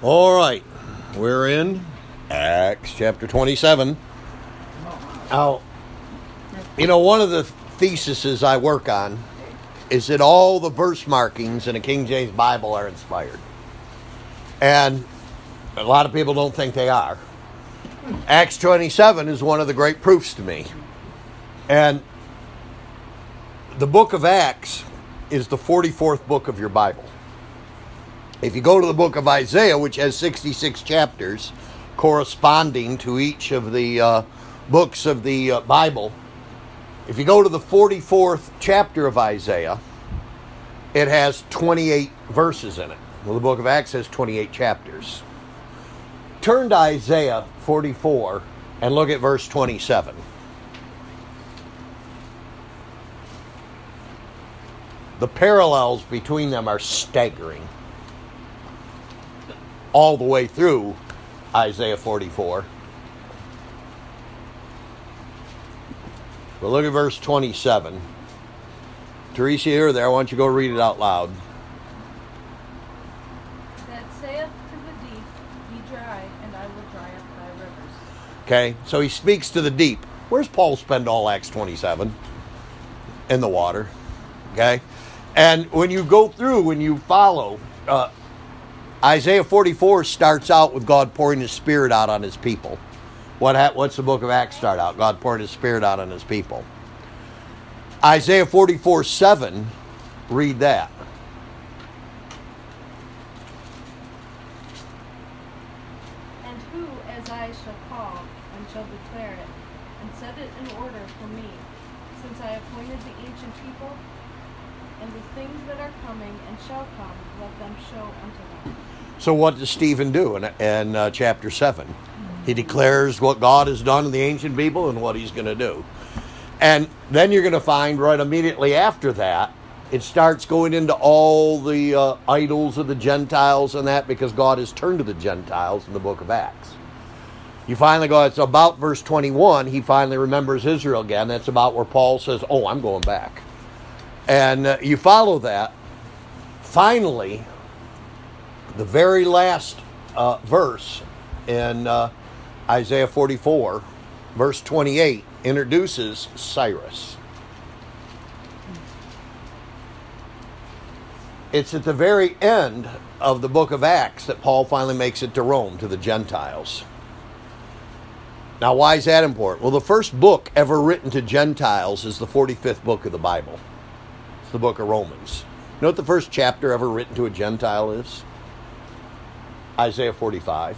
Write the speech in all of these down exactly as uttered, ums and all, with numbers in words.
All right, we're in Acts chapter twenty-seven. Now, you know, one of the theses I work on is that all the verse markings in a King James Bible are inspired. And a lot of people don't think they are. Acts twenty-seven is one of the great proofs to me. And the book of Acts is the forty-fourth book of your Bible. If you go to the book of Isaiah, which has sixty-six chapters corresponding to each of the uh, books of the uh, Bible, if you go to the forty-fourth chapter of Isaiah, it has twenty-eight verses in it. Well, the book of Acts has twenty-eight chapters. Turn to Isaiah forty-four and look at verse twenty-seven. The parallels between them are staggering. All the way through Isaiah forty-four. But look at verse twenty-seven. Teresa, you're there. Why don't you go read it out loud? That saith to the deep, Be dry, and I will dry up thy rivers. Okay, so he speaks to the deep. Where's Paul spend all Acts twenty-seven? In the water. Okay? And when you go through, when you follow, uh, Isaiah forty-four starts out with God pouring His Spirit out on His people. What ha- What's the book of Acts start out? God poured His Spirit out on His people. Isaiah forty-four seven, read that. And who, as I shall call, and shall declare it, and set it in order for me, since I appointed the ancient people, and the things that are coming and shall come, let them show unto them. So what does Stephen do in, in uh, chapter seven? He declares what God has done in the ancient people and what He's going to do. And then you're going to find right immediately after that, it starts going into all the uh, idols of the Gentiles and that, because God has turned to the Gentiles in the book of Acts. You finally go, it's about verse twenty-one, he finally remembers Israel again. That's about where Paul says, oh, I'm going back. And uh, you follow that. Finally, the very last uh, verse in uh, Isaiah forty-four, verse twenty-eight, introduces Cyrus. It's at the very end of the book of Acts that Paul finally makes it to Rome, to the Gentiles. Now, why is that important? Well, the first book ever written to Gentiles is the forty-fifth book of the Bible. It's the book of Romans. You know what the first chapter ever written to a Gentile is? Isaiah forty-five.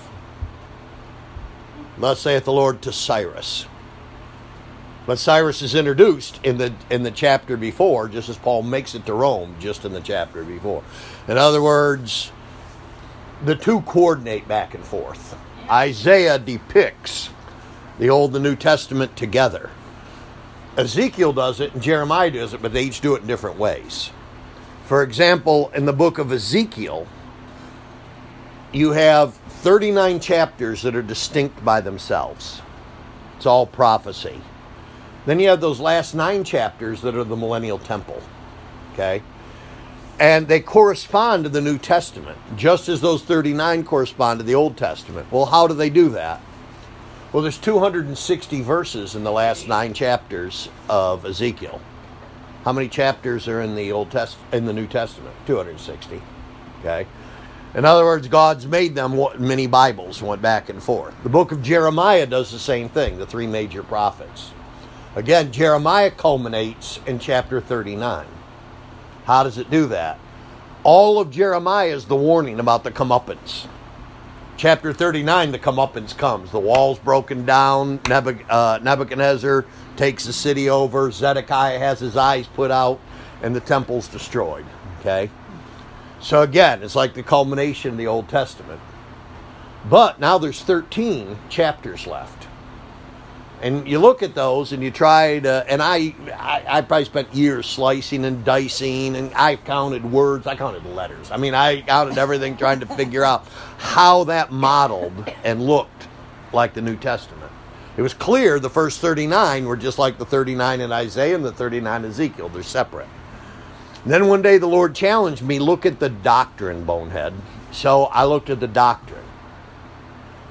Thus saith the Lord to Cyrus. But Cyrus is introduced in the in the chapter before, just as Paul makes it to Rome, just in the chapter before. In other words, the two coordinate back and forth. Isaiah depicts the Old and the New Testament together. Ezekiel does it and Jeremiah does it, but they each do it in different ways. For example, in the book of Ezekiel, you have thirty-nine chapters that are distinct by themselves. It's all prophecy. Then you have those last nine chapters that are the millennial temple. Okay? And they correspond to the New Testament, just as those thirty-nine correspond to the Old Testament. Well, how do they do that? Well, there's two hundred sixty verses in the last nine chapters of Ezekiel. How many chapters are in the Old Test in the New Testament? two hundred sixty. Okay? In other words, God's made them many Bibles, went back and forth. The book of Jeremiah does the same thing, the three major prophets. Again, Jeremiah culminates in chapter thirty-nine. How does it do that? All of Jeremiah is the warning about the comeuppance. Chapter thirty-nine, the comeuppance comes. The wall's broken down. Nebuchadnezzar takes the city over. Zedekiah has his eyes put out, and the temple's destroyed. Okay? So again, it's like the culmination of the Old Testament. But now there's thirteen chapters left. And you look at those and you try to, and I, I, I probably spent years slicing and dicing, and I counted words, I counted letters. I mean, I counted everything trying to figure out how that modeled and looked like the New Testament. It was clear the first thirty-nine were just like the thirty-nine in Isaiah and the thirty-nine in Ezekiel. They're separate. And then one day the Lord challenged me, look at the doctrine, bonehead. So I looked at the doctrine.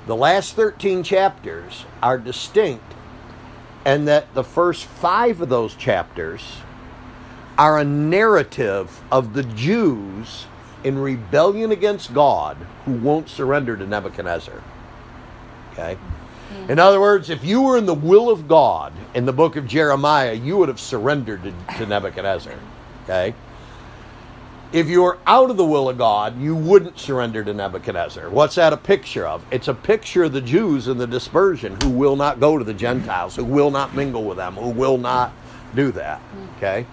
The last thirteen chapters are distinct, and that the first five of those chapters are a narrative of the Jews in rebellion against God who won't surrender to Nebuchadnezzar. Okay? Mm-hmm. In other words, if you were in the will of God in the book of Jeremiah, you would have surrendered to, to Nebuchadnezzar. Okay? If you were out of the will of God, you wouldn't surrender to Nebuchadnezzar. What's that a picture of? It's a picture of the Jews in the dispersion who will not go to the Gentiles, who will not mingle with them, who will not do that. Okay?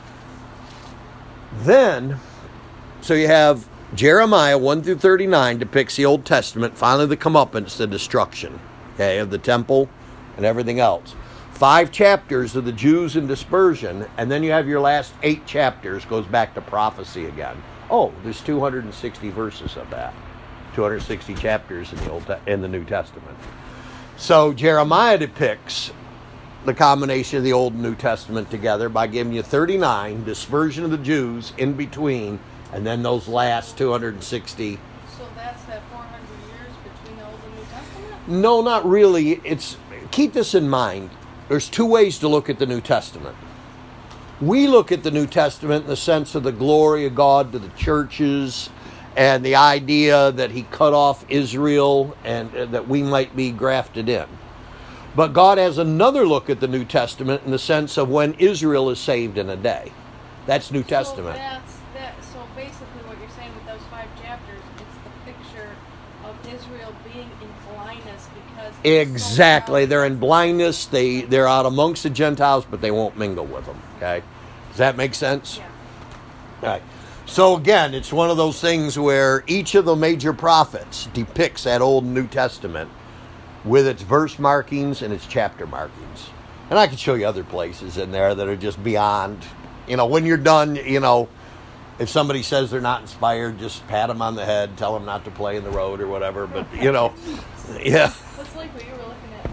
Then, so you have Jeremiah one through thirty-nine depicts the Old Testament, finally the comeuppance, the destruction, okay, of the temple and everything else. Five chapters of the Jews in dispersion, and then you have your last eight chapters goes back to prophecy again. Oh, there's two hundred sixty verses of that, two hundred sixty chapters in the Old Te- in the New Testament. So Jeremiah depicts the combination of the Old and New Testament together by giving you thirty-nine, dispersion of the Jews in between, and then those last two hundred sixty. So that's that four hundred years between the Old and New Testament? No, not really. It's keep this in mind. There's two ways to look at the New Testament. We look at the New Testament in the sense of the glory of God to the churches and the idea that he cut off Israel and uh, that we might be grafted in. But God has another look at the New Testament in the sense of when Israel is saved in a day. That's New Testament. So, that's, that, so basically what you're saying with those five chapters, it's the picture of Israel being in blindness because... Exactly. They're in blindness. They, they're out amongst the Gentiles, but they won't mingle with them. Okay? Does that make sense? Yeah. All right. So again, it's one of those things where each of the major prophets depicts that Old and New Testament with its verse markings and its chapter markings. And I can show you other places in there that are just beyond. You know, when you're done, you know, if somebody says they're not inspired, just pat them on the head, tell them not to play in the road or whatever. But, you know, yeah. What's like what you were looking at?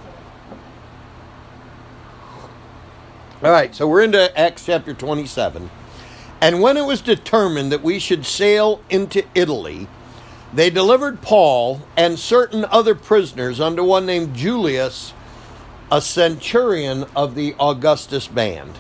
All right, so we're into Acts chapter twenty-seven. And when it was determined that we should sail into Italy, they delivered Paul and certain other prisoners unto one named Julius, a centurion of the Augustus band.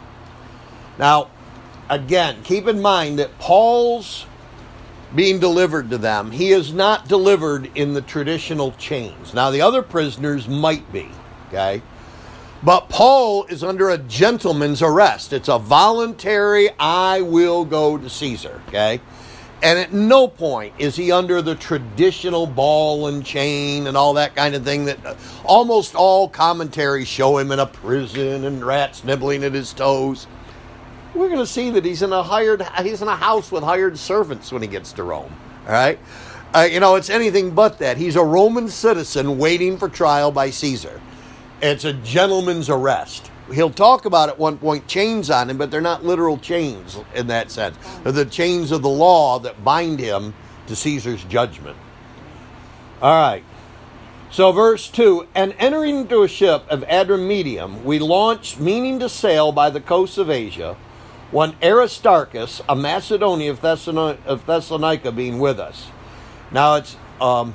Now, again, keep in mind that Paul's being delivered to them. He is not delivered in the traditional chains. Now, the other prisoners might be, okay? But Paul is under a gentleman's arrest. It's a voluntary, I will go to Caesar, okay? And at no point is he under the traditional ball and chain and all that kind of thing that almost all commentaries show him in a prison and rats nibbling at his toes. We're going to see that he's in a hired, he's in a house with hired servants when he gets to Rome, all right? Uh, you know, it's anything but that. He's a Roman citizen waiting for trial by Caesar. It's a gentleman's arrest. He'll talk about at one point chains on him, but they're not literal chains in that sense. They're the chains of the law that bind him to Caesar's judgment. All right. So verse two, and entering into a ship of Adramyttium, we launched, meaning to sail by the coast of Asia, one Aristarchus, a Macedonian of, Thessalon- of Thessalonica, being with us. Now it's, um,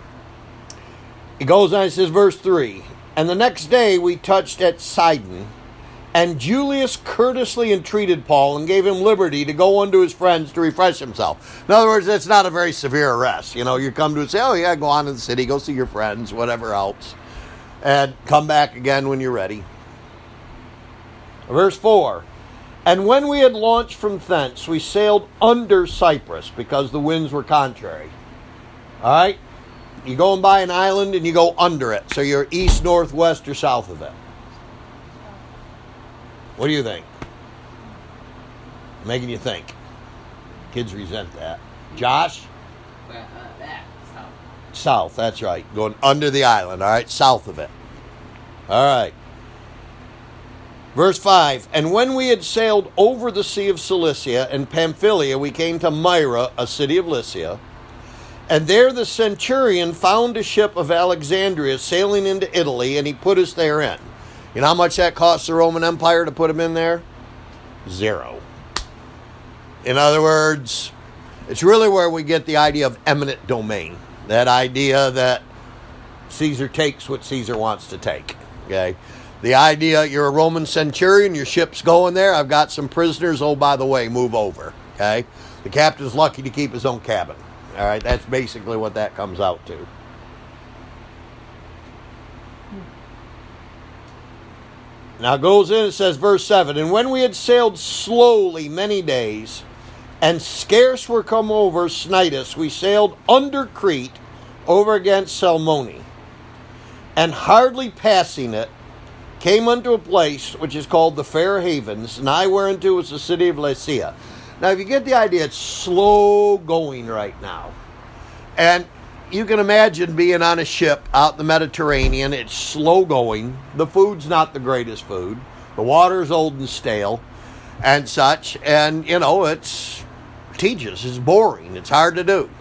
it goes on, it says verse three, and the next day we touched at Sidon, and Julius courteously entreated Paul and gave him liberty to go unto his friends to refresh himself. In other words, it's not a very severe arrest. You know, you come to and say, oh yeah, go on to the city, go see your friends, whatever else, and come back again when you're ready. Verse four, and when we had launched from thence, we sailed under Cyprus because the winds were contrary. All right? You're going by an island and you go under it. So you're east, north, west, or south of it. What do you think? Making you think. Kids resent that. Josh? Uh, uh, that, south. South, that's right. Going under the island, all right? South of it. All right. Verse five, and when we had sailed over the sea of Cilicia and Pamphylia, we came to Myra, a city of Lycia. And there the centurion found a ship of Alexandria sailing into Italy, and he put us therein. You know how much that cost the Roman Empire to put him in there? Zero. In other words, it's really where we get the idea of eminent domain. That idea that Caesar takes what Caesar wants to take. Okay? The idea you're a Roman centurion, your ship's going there, I've got some prisoners, oh, by the way, move over. Okay? The captain's lucky to keep his own cabin. All right? That's basically what that comes out to. Now it goes in, it says, verse seven, and when we had sailed slowly many days, and scarce were come over Cnidus, we sailed under Crete, over against Salmone, and hardly passing it, came unto a place which is called the Fair Havens, nigh whereunto is the city of Lasea. Now if you get the idea, it's slow going right now. And you can imagine being on a ship out in the Mediterranean. It's slow going. The food's not the greatest food. The water's old and stale and such. And, you know, it's tedious. It's boring. It's hard to do.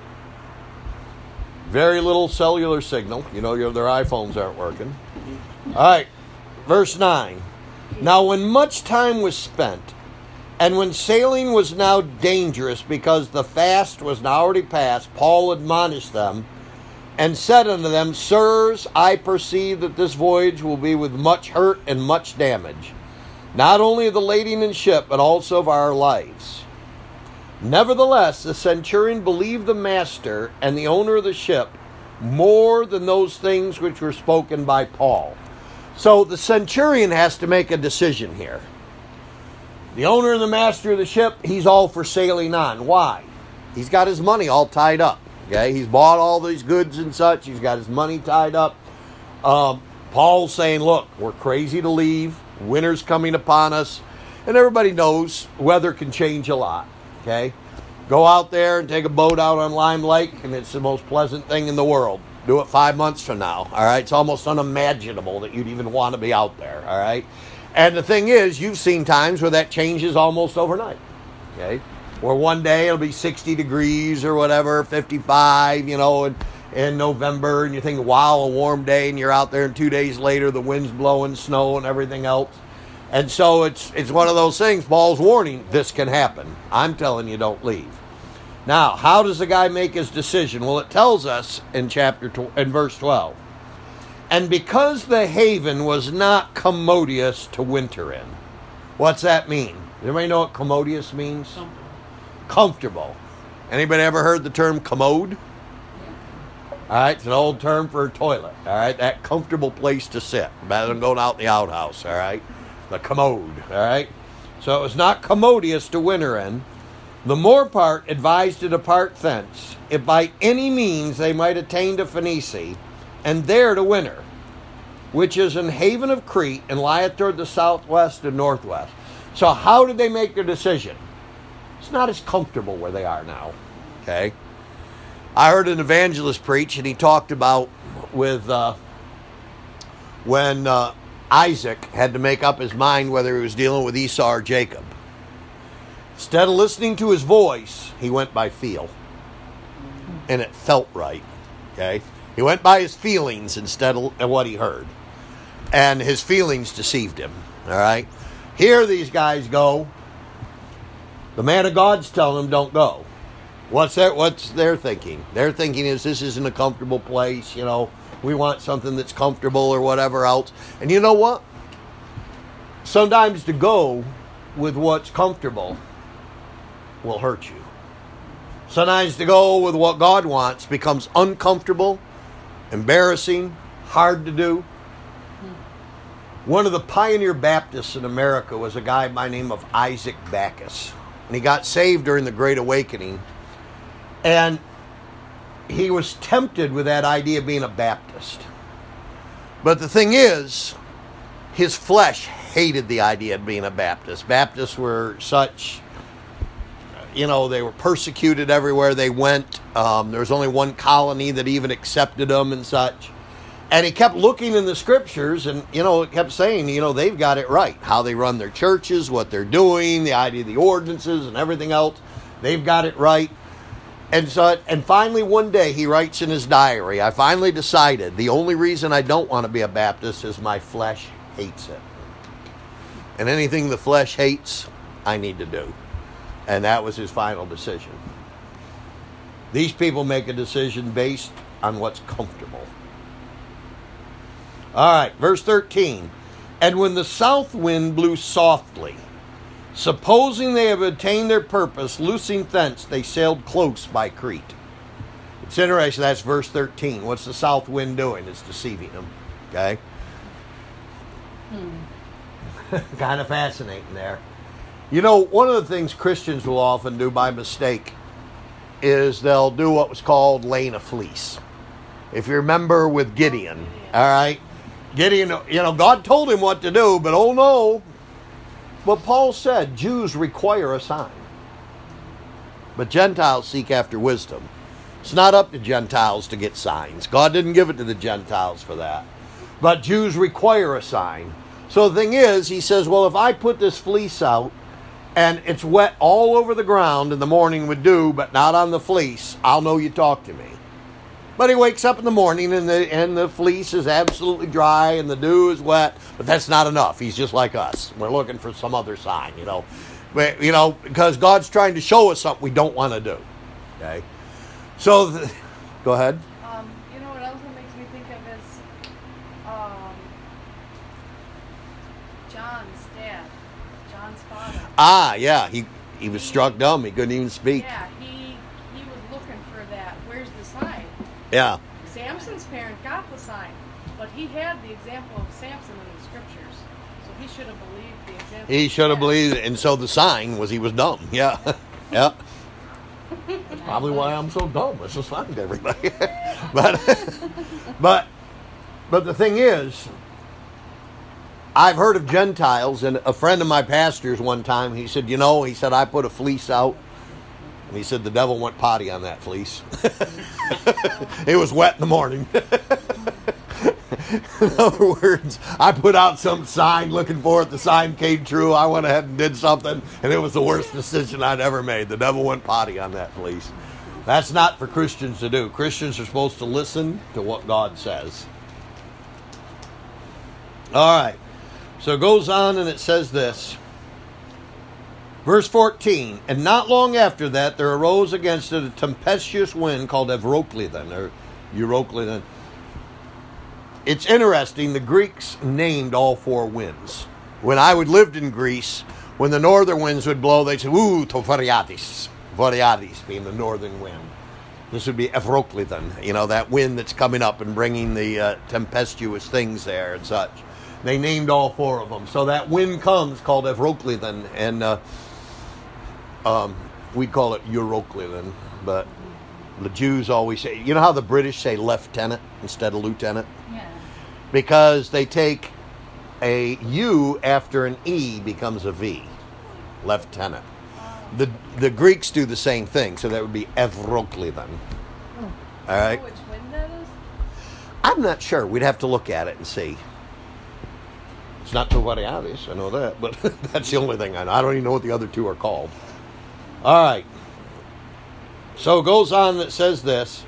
Very little cellular signal. You know, their iPhones aren't working. All right, verse nine. Now when much time was spent, and when sailing was now dangerous, because the fast was now already past, Paul admonished them, and said unto them, Sirs, I perceive that this voyage will be with much hurt and much damage, not only of the lading and ship, but also of our lives. Nevertheless, the centurion believed the master and the owner of the ship more than those things which were spoken by Paul. So the centurion has to make a decision here. The owner and the master of the ship, he's all for sailing on. Why? He's got his money all tied up. Okay, he's bought all these goods and such. He's got his money tied up. Um, Paul's saying, look, we're crazy to leave. Winter's coming upon us. And everybody knows weather can change a lot. Okay, go out there and take a boat out on Lime Lake, and it's the most pleasant thing in the world. Do it five months from now. All right, it's almost unimaginable that you'd even want to be out there. All right. And the thing is, you've seen times where that changes almost overnight, okay? Where one day it'll be sixty degrees or whatever, fifty-five, you know, in, in November, and you think, wow, a warm day, and you're out there, and two days later, the wind's blowing, snow, and everything else. And so it's it's one of those things, Paul's warning, this can happen. I'm telling you, don't leave. Now, how does the guy make his decision? Well, it tells us in chapter tw- in verse twelve. And because the haven was not commodious to winter in. What's that mean? Does anybody know what commodious means? Comfortable. Comfortable. Anybody ever heard the term commode? Yeah. All right, it's an old term for a toilet. All right, that comfortable place to sit, rather than going out in the outhouse. All right, the commode. All right, so it was not commodious to winter in. The more part advised to depart thence, if by any means they might attain to Phoenicia, and there to winter, which is an haven of Crete, and lieth toward the southwest and northwest. So how did they make their decision? It's not as comfortable where they are now. Okay? I heard an evangelist preach, and he talked about with uh, when uh, Isaac had to make up his mind whether he was dealing with Esau or Jacob. Instead of listening to his voice, he went by feel. And it felt right. Okay? He went by his feelings instead of what he heard. And his feelings deceived him. All right? Here these guys go. The man of God's telling them don't go. What's that? What's their thinking? Their thinking is this isn't a comfortable place. You know, we want something that's comfortable or whatever else. And you know what? Sometimes to go with what's comfortable will hurt you. Sometimes to go with what God wants becomes uncomfortable, embarrassing, hard to do. One of the pioneer Baptists in America was a guy by the name of Isaac Backus. And he got saved during the Great Awakening. And he was tempted with that idea of being a Baptist. But the thing is, his flesh hated the idea of being a Baptist. Baptists were such, you know, they were persecuted everywhere they went. Um, there was only one colony that even accepted them and such. And he kept looking in the scriptures and, you know, it kept saying, you know, they've got it right. How they run their churches, what they're doing, the idea of the ordinances and everything else. They've got it right. And so, and finally one day he writes in his diary, I finally decided the only reason I don't want to be a Baptist is my flesh hates it. And anything the flesh hates, I need to do. And that was his final decision. These people make a decision based on what's comfortable. All right, verse thirteen. And when the south wind blew softly, supposing they have attained their purpose, loosing thence, they sailed close by Crete. It's interesting, that's verse thirteen. What's the south wind doing? It's deceiving them. Okay? Hmm. Kind of fascinating there. You know, one of the things Christians will often do by mistake is they'll do what was called laying a fleece. If you remember with Gideon, all right? Gideon, you know, God told him what to do, but oh no. But Paul said, Jews require a sign. But Gentiles seek after wisdom. It's not up to Gentiles to get signs. God didn't give it to the Gentiles for that. But Jews require a sign. So the thing is, he says, well, if I put this fleece out and it's wet all over the ground in the morning with dew, but not on the fleece, I'll know you talk to me. But he wakes up in the morning and the and the fleece is absolutely dry and the dew is wet, but that's not enough. He's just like us. We're looking for some other sign, you know. But, you know, because God's trying to show us something we don't want to do. Okay? So, the, go ahead. Um, you know what else it makes me think of is um, John's dad, John's father. Ah, yeah, he he was struck dumb. He couldn't even speak. Yeah, he he was looking for that. Where's the sign? Yeah. Samson's parent got the sign, but he had the example of Samson in the scriptures, so he should have believed the example. He should have of believed, and so the sign was he was dumb. Yeah, yeah. That's probably why I'm so dumb. It's a sign to everybody. but, but, but the thing is, I've heard of Gentiles, and a friend of my pastor's one time, he said, you know, he said, I put a fleece out, and he said the devil went potty on that fleece. It was wet in the morning. In other words, I put out some sign looking for it. The sign came true. I went ahead and did something, and it was the worst decision I'd ever made. The devil went potty on that fleece. That's not for Christians to do. Christians are supposed to listen to what God says. All right. So it goes on and it says this. Verse fourteen, and not long after that there arose against it a tempestuous wind called Euroclydon, or Euroclydon. It's interesting, the Greeks named all four winds. When I would lived in Greece, when the northern winds would blow, they'd say, ooh, to Variadis. Variadis being the northern wind. This would be Euroclydon, you know, that wind that's coming up and bringing the uh, tempestuous things there and such. They named all four of them. So that wind comes called Euroclydon, and uh, um, we call it Euroclydon, but the Jews always say, you know how the British say lieutenant instead of lieutenant? Yeah. Because they take a U after an E becomes a V. Lieutenant. The the Greeks do the same thing, so that would be Euroclydon. Oh. All right? You know which wind that is? I'm not sure. We'd have to look at it and see. It's not too Variadis, I know that, but that's the only thing I know. I don't even know what the other two are called. All right. So it goes on that says this.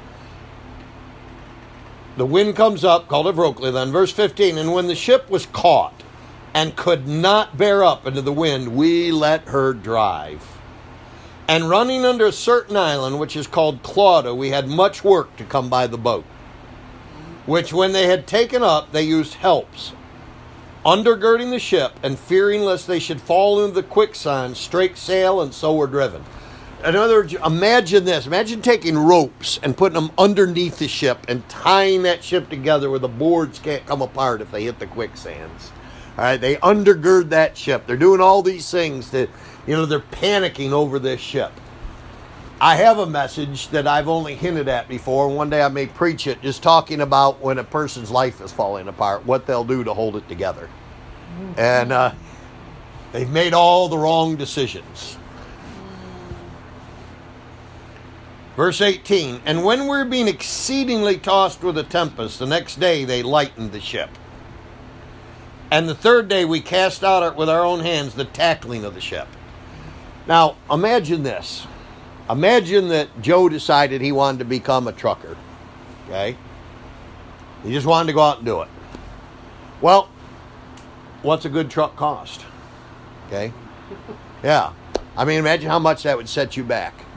The wind comes up, called Euroclydon, verse fifteen, and when the ship was caught and could not bear up into the wind, we let her drive. And running under a certain island, which is called Clauda, we had much work to come by the boat, which when they had taken up, they used helps, undergirding the ship, and fearing lest they should fall into the quicksand, strake sail, and so were driven. In other words, imagine this. Imagine taking ropes and putting them underneath the ship and tying that ship together where the boards can't come apart if they hit the quicksands. All right, they undergird that ship. They're doing all these things to, you know, they're panicking over this ship. I have a message that I've only hinted at before. One day I may preach it, just talking about when a person's life is falling apart, what they'll do to hold it together. And uh, they've made all the wrong decisions. Verse eighteen, and when we were being exceedingly tossed with a tempest, the next day they lightened the ship. And the third day we cast out with our own hands the tackling of the ship. Now, imagine this. Imagine that Joe decided he wanted to become a trucker. Okay? He just wanted to go out and do it. Well, what's a good truck cost? Okay? Yeah. I mean, imagine how much that would set you back.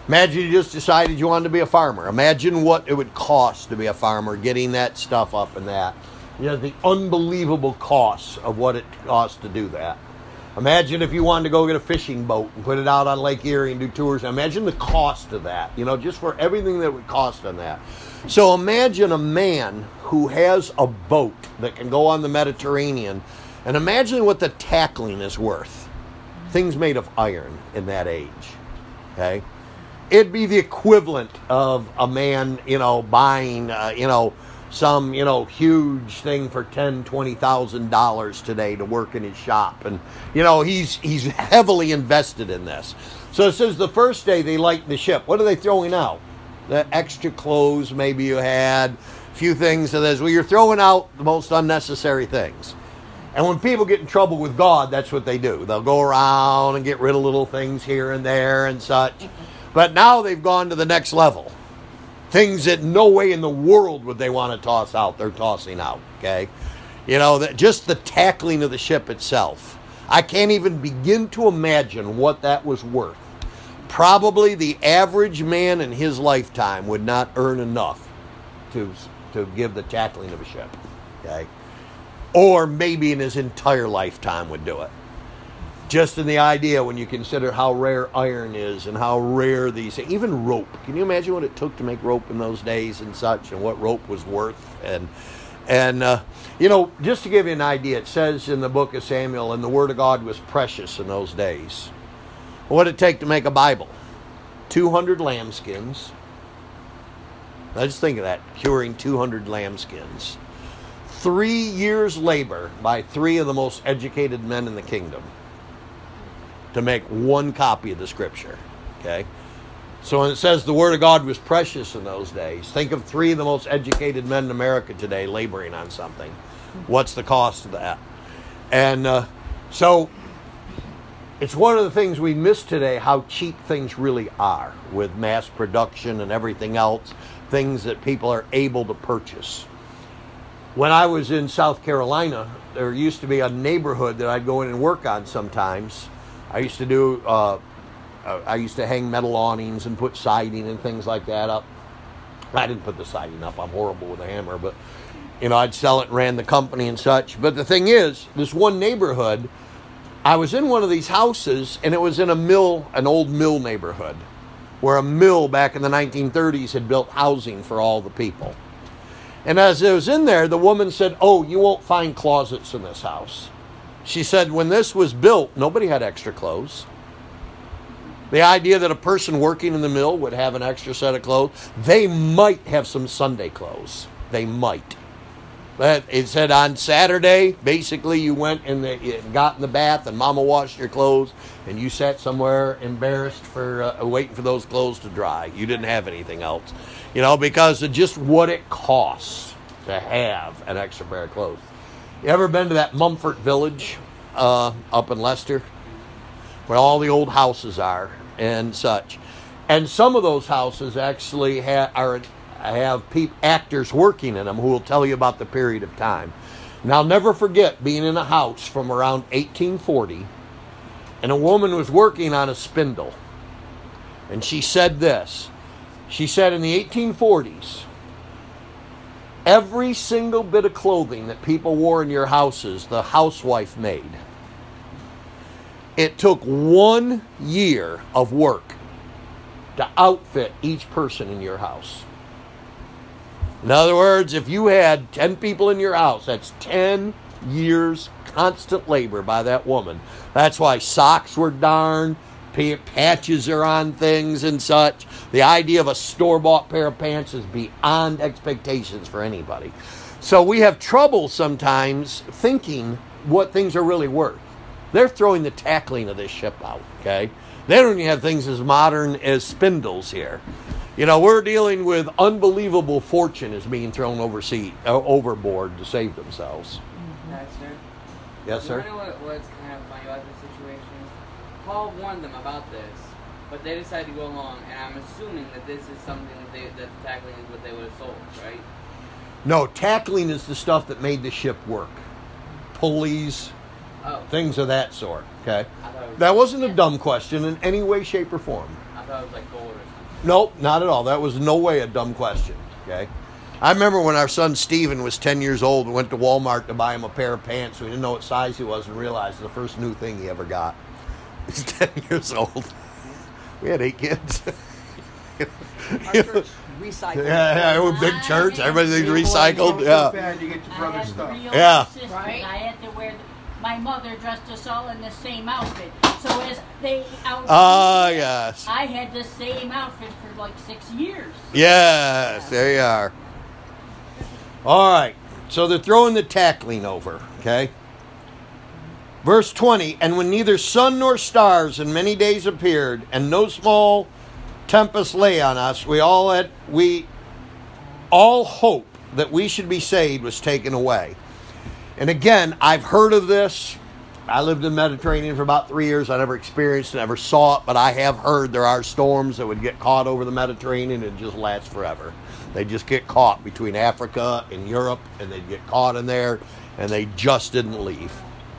Imagine you just decided you wanted to be a farmer. Imagine what it would cost to be a farmer, getting that stuff up and that. You know, the unbelievable costs of what it costs to do that. Imagine if you wanted to go get a fishing boat and put it out on Lake Erie and do tours. Imagine the cost of that, you know, just for everything that would cost on that. So imagine a man who has a boat that can go on the Mediterranean, and imagine what the tackling is worth. Things made of iron in that age, okay? It'd be the equivalent of a man, you know, buying, uh, you know, some, you know, huge thing for ten, twenty thousand dollars today to work in his shop, and you know he's he's heavily invested in this. So it says the first day they lighten the ship. What are they throwing out? The extra clothes maybe you had, a few things of this. Well, you're throwing out the most unnecessary things. And when people get in trouble with God, that's what they do. They'll go around and get rid of little things here and there and such. But now they've gone to the next level. Things that no way in the world would they want to toss out, they're tossing out, okay? You know, that just the tackling of the ship itself. I can't even begin to imagine what that was worth. Probably the average man in his lifetime would not earn enough to, to give the tackling of a ship, okay? Or maybe in his entire lifetime would do it. Just in the idea when you consider how rare iron is and how rare these, even rope. Can you imagine what it took to make rope in those days and such, and what rope was worth? And, and uh, you know, just to give you an idea, it says in the book of Samuel, and the word of God was precious in those days. What did it take to make a Bible? two hundred lambskins. Now just think of that, curing two hundred lambskins. Three years' labor by three of the most educated men in the kingdom to make one copy of the scripture, okay? So when it says the word of God was precious in those days, think of three of the most educated men in America today laboring on something. What's the cost of that? And uh, so it's one of the things we miss today, how cheap things really are with mass production and everything else, things that people are able to purchase. When I was in South Carolina, there used to be a neighborhood that I'd go in and work on sometimes. I used to do, uh, I used to hang metal awnings and put siding and things like that up. I didn't put the siding up. I'm horrible with a hammer, but, you know, I'd sell it and ran the company and such. But the thing is, this one neighborhood, I was in one of these houses, and it was in a mill, an old mill neighborhood, where a mill back in the nineteen thirties had built housing for all the people. And as I was in there, the woman said, "Oh, you won't find closets in this house." She said, when this was built, nobody had extra clothes. The idea that a person working in the mill would have an extra set of clothes, they might have some Sunday clothes. They might. But it said on Saturday, basically you went and got in the bath and Mama washed your clothes, and you sat somewhere embarrassed for uh, waiting for those clothes to dry. You didn't have anything else, you know, because of just what it costs to have an extra pair of clothes. You ever been to that Mumford Village uh, up in Leicester, where all the old houses are and such? And some of those houses actually ha- are have pe- actors working in them who will tell you about the period of time. And I'll never forget being in a house from around eighteen forty, and a woman was working on a spindle. And she said this. She said in the eighteen forties, every single bit of clothing that people wore in your houses, the housewife made. It took one year of work to outfit each person in your house. In other words, if you had ten people in your house, that's ten years constant labor by that woman. That's why socks were darned, patches are on things and such. The idea of a store-bought pair of pants is beyond expectations for anybody. So we have trouble sometimes thinking what things are really worth. They're throwing the tackling of this ship out, okay? They don't even have things as modern as spindles here. You know, we're dealing with unbelievable fortune is being thrown overseas, uh, overboard to save themselves. Yes, sir. Yes, sir? You know what, what's kind of funny about this situation? Paul warned them about this, but they decided to go along, and I'm assuming that this is something that, they, that the tackling is what they would have sold, right? No, tackling is the stuff that made the ship work. Pulleys, oh. things of that sort, okay? I thought it was That wasn't a dumb question in any way, shape, or form. I thought it was like gold or something. Nope, not at all. That was no way a dumb question. Okay. I remember when our son Steven was ten years old and went to Walmart to buy him a pair of pants. We didn't know what size he was and realized the first new thing he ever got. He's ten years old. We had eight kids. Our church recycled. Yeah, yeah, we're a big church. Everything's recycled. So Yeah. bad you get your I brother's had stuff. three older Yeah. sisters. Right. I had to wear. The, my mother dressed us all in the same outfit. So as they out. Ah, yes. I had the same outfit for like six years. Yes, there you are. All right, so they're throwing the tackling over, okay? Verse twenty, and when neither sun nor stars in many days appeared, and no small tempest lay on us, we all had, we all hope that we should be saved was taken away. And again, I've heard of this. I lived in the Mediterranean for about three years. I never experienced it, never saw it, but I have heard there are storms that would get caught over the Mediterranean and just last forever. They just get caught between Africa and Europe, and they'd get caught in there, and they just didn't leave.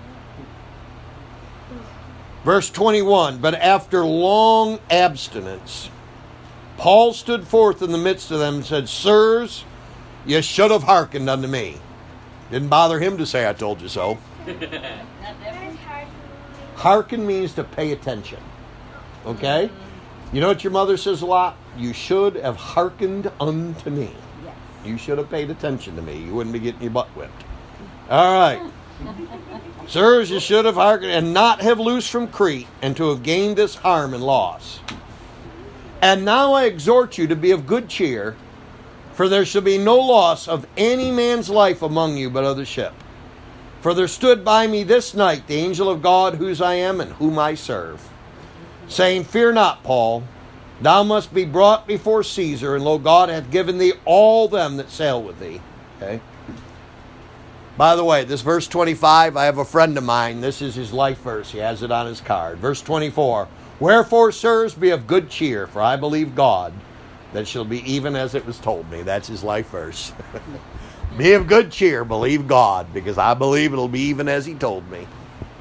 Verse twenty-one, but after long abstinence, Paul stood forth in the midst of them and said, Sirs, you should have hearkened unto me. Didn't bother him to say, I told you so. Not that one. Hearken means to pay attention. Okay? You know what your mother says a lot? You should have hearkened unto me. Yes. You should have paid attention to me. You wouldn't be getting your butt whipped. All right. Sirs, you should have hearkened and not have loosed from Crete, and to have gained this harm and loss. And now I exhort you to be of good cheer, for there shall be no loss of any man's life among you but of the ship. For there stood by me this night the angel of God, whose I am and whom I serve, saying, Fear not, Paul, thou must be brought before Caesar, and lo, God hath given thee all them that sail with thee. Okay. By the way, this verse twenty-five, I have a friend of mine. This is his life verse. He has it on his card. Verse twenty-four, Wherefore, sirs, be of good cheer, for I believe God, that shall be even as it was told me. That's his life verse. Be of good cheer, believe God, because I believe it'll be even as he told me.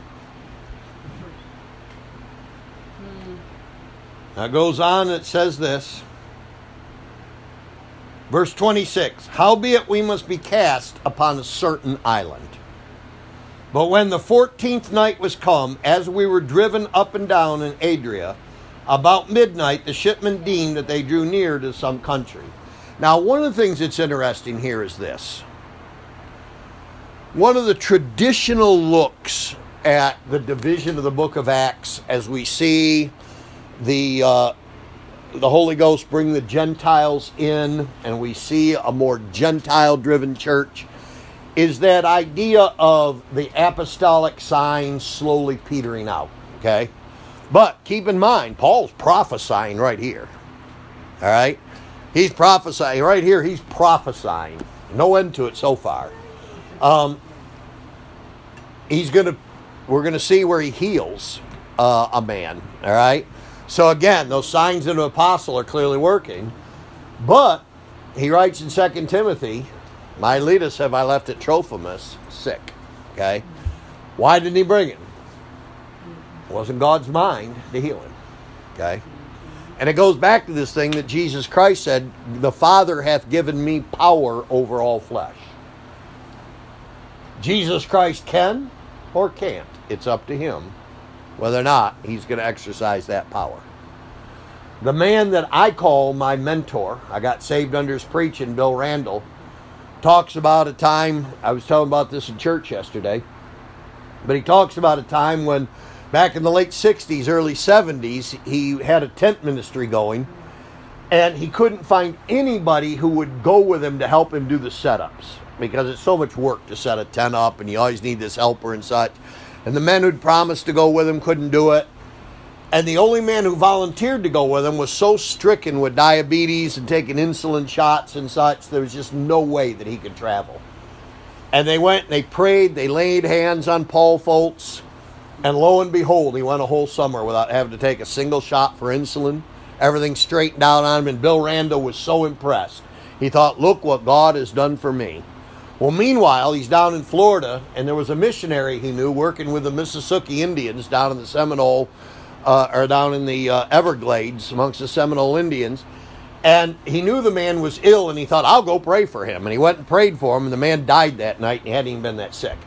Now it goes on, it says this. Verse twenty-six, Howbeit we must be cast upon a certain island. But when the fourteenth night was come, as we were driven up and down in Adria, about midnight the shipmen deemed that they drew near to some country. Now, one of the things that's interesting here is this. One of the traditional looks at the division of the book of Acts as we see the uh, the Holy Ghost bring the Gentiles in, and we see a more Gentile-driven church, is that idea of the apostolic signs slowly petering out, okay? But keep in mind, Paul's prophesying right here, all right? He's prophesying right here. He's prophesying. No end to it so far. Um, he's gonna. We're gonna see where he heals uh, a man. All right. So again, those signs of an apostle are clearly working. But he writes in Second Timothy, Miletus have I left at Trophimus sick. Okay. Why didn't he bring him? It wasn't God's mind to heal him. Okay. And it goes back to this thing that Jesus Christ said, the Father hath given me power over all flesh. Jesus Christ can or can't. It's up to him whether or not he's going to exercise that power. The man that I call my mentor, I got saved under his preaching, Bill Randall, talks about a time, I was telling about this in church yesterday, but he talks about a time when back in the late sixties, early seventies, he had a tent ministry going, and he couldn't find anybody who would go with him to help him do the setups, because it's so much work to set a tent up, and you always need this helper and such. And the men who'd promised to go with him couldn't do it. And the only man who volunteered to go with him was so stricken with diabetes and taking insulin shots and such, there was just no way that he could travel. And they went and they prayed, they laid hands on Paul Foltz, and lo and behold, he went a whole summer without having to take a single shot for insulin. Everything straightened out on him, and Bill Randall was so impressed. He thought, look what God has done for me. Well, meanwhile, he's down in Florida, and there was a missionary he knew working with the Mississauga Indians down in the Seminole uh, or down in the uh, Everglades amongst the Seminole Indians. And he knew the man was ill, and he thought, I'll go pray for him. And he went and prayed for him, and the man died that night, and he hadn't even been that sick.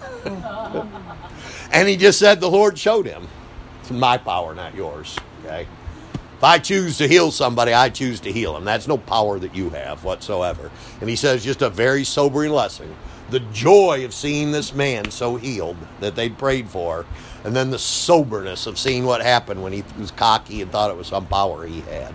And he just said the Lord showed him. It's in my power, not yours. Okay? If I choose to heal somebody, I choose to heal him. That's no power that you have whatsoever. And he says just a very sobering lesson. The joy of seeing this man so healed that they prayed for, and then the soberness of seeing what happened when he was cocky and thought it was some power he had.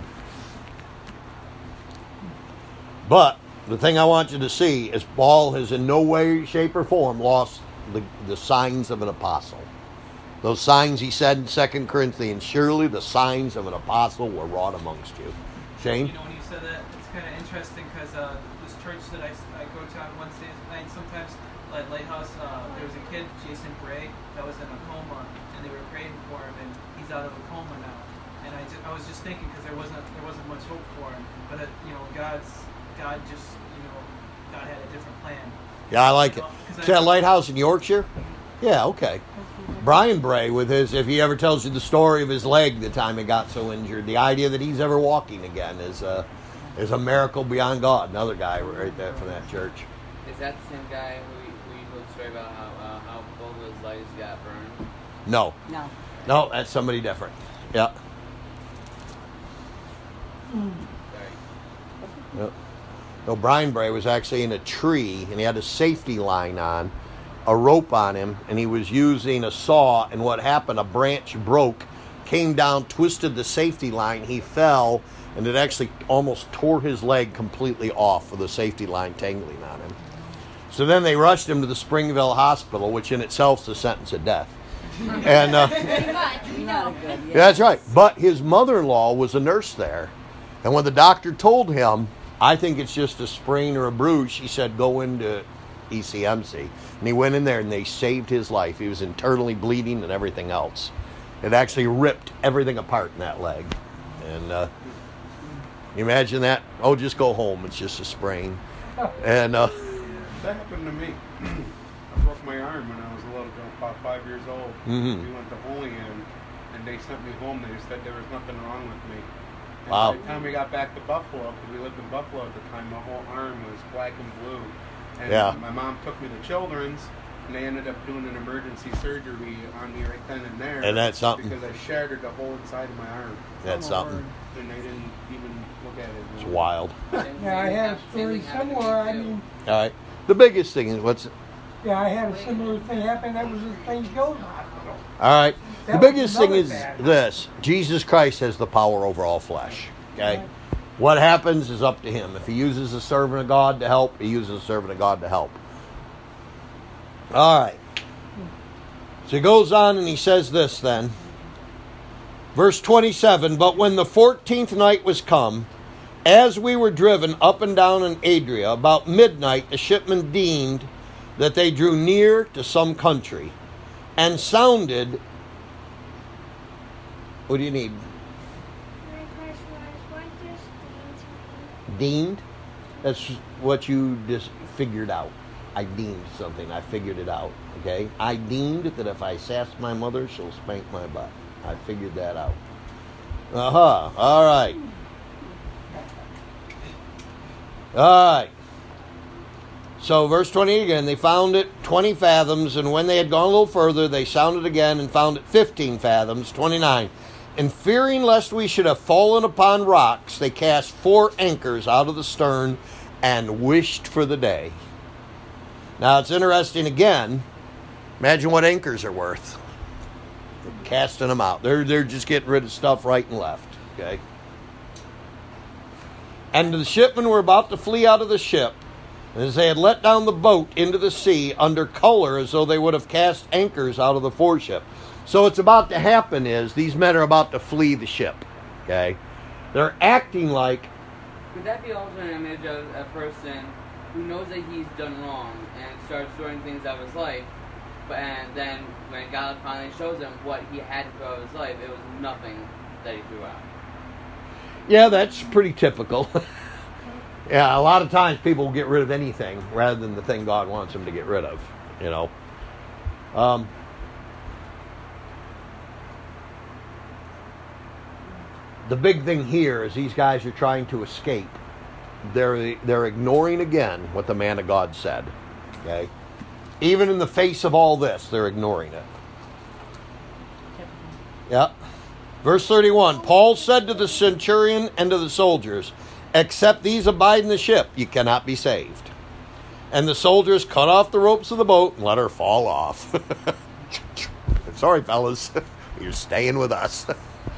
But the thing I want you to see is Paul has in no way, shape, or form lost the, the signs of an apostle. Those signs he said in Second Corinthians, surely the signs of an apostle were wrought amongst you. Shane? You know, when you said that, it's kind of interesting because uh, this church that I, I go to on Wednesday night, sometimes, like Lighthouse, uh, there was a kid, Jason Bray, that was in a coma, and they were praying for him, and he's out of a coma now. And I, just, I was just thinking, because there wasn't there wasn't much hope for him, but uh, you know, God's God just, you know, God had a different plan. Yeah, I like you it. know, Is that Lighthouse in Yorkshire? Yeah, okay. Brian Bray, with his, if he ever tells you the story of his leg the time he got so injured, the idea that he's ever walking again is a, is a miracle beyond God. Another guy right there from that church. Is that the same guy who, who you told the story about how, uh, how both of his legs got burned? No. No. No, that's somebody different. Yeah. Sorry. Yep. No, Brian Bray was actually in a tree, and he had a safety line on, a rope on him, and he was using a saw, and what happened, a branch broke, came down, twisted the safety line, he fell, and it actually almost tore his leg completely off with the safety line tangling on him. So then they rushed him to the Springville Hospital, which in itself is a sentence of death. And uh, Pretty much, we know. Not good. Yes. yeah, that's right. But his mother-in-law was a nurse there, and when the doctor told him, I think it's just a sprain or a bruise, she said, go into E C M C. And he went in there and they saved his life. He was internally bleeding and everything else. It actually ripped everything apart in that leg. And uh, you imagine that? Oh, just go home. It's just a sprain. And uh, That happened to me. I broke my arm when I was a little girl, about five years old. Mhm. We went to Holy End, and they sent me home. They just said there was nothing wrong with me. And Wow. by the time we got back to Buffalo, because we lived in Buffalo at the time, my whole arm was black and blue. And Yeah. my mom took me to Children's, and they ended up doing an emergency surgery on me right then and there. And that's something. Because I shattered the whole inside of my arm. that's something. And they didn't even look at it. It's wild. Same Yeah, I thing had hap- a same story thing happened to me, similar. I too. mean, All right. The biggest thing is what's... yeah, I had a similar thing happen. That was the Saint Joe's Hospital. All right. The That was biggest thing another is bad. this. Jesus Christ has the power over all flesh. Okay? What happens is up to him. If he uses a servant of God to help, he uses a servant of God to help. All right. So he goes on and he says this then. Verse twenty-seven, but when the fourteenth night was come, as we were driven up and down in Adria, about midnight the shipmen deemed that they drew near to some country, and sounded... What do you need? My question was, what does deemed mean? Deemed? That's what you just figured out. I deemed something. I figured it out. Okay? I deemed that if I sass my mother, she'll spank my butt. I figured that out. Uh-huh. All right. All right. So verse twenty again, they found it twenty fathoms, and when they had gone a little further, they sounded again and found it fifteen fathoms, twenty-nine. And fearing lest we should have fallen upon rocks, they cast four anchors out of the stern and wished for the day. Now it's interesting again. Imagine what anchors are worth. They're casting them out. They're they're just getting rid of stuff right and left. Okay. And the shipmen were about to flee out of the ship, and as they had let down the boat into the sea under color as though they would have cast anchors out of the foreship. So what's about to happen is these men are about to flee the ship. Okay. They're acting like... Could that be also an image of a person who knows that he's done wrong and starts throwing things out of his life, but and then when God finally shows him what he had to throw out of his life, it was nothing that he threw out. Yeah, that's pretty typical. Yeah, a lot of times people will get rid of anything rather than the thing God wants them to get rid of, you know. Um, the big thing here is these guys are trying to escape. They're they're ignoring again what the man of God said. Okay? Even in the face of all this, they're ignoring it. Yep. Verse thirty-one, Paul said to the centurion and to the soldiers, except these abide in the ship, you cannot be saved. And the soldiers cut off the ropes of the boat and let her fall off. Sorry, fellas. You're staying with us.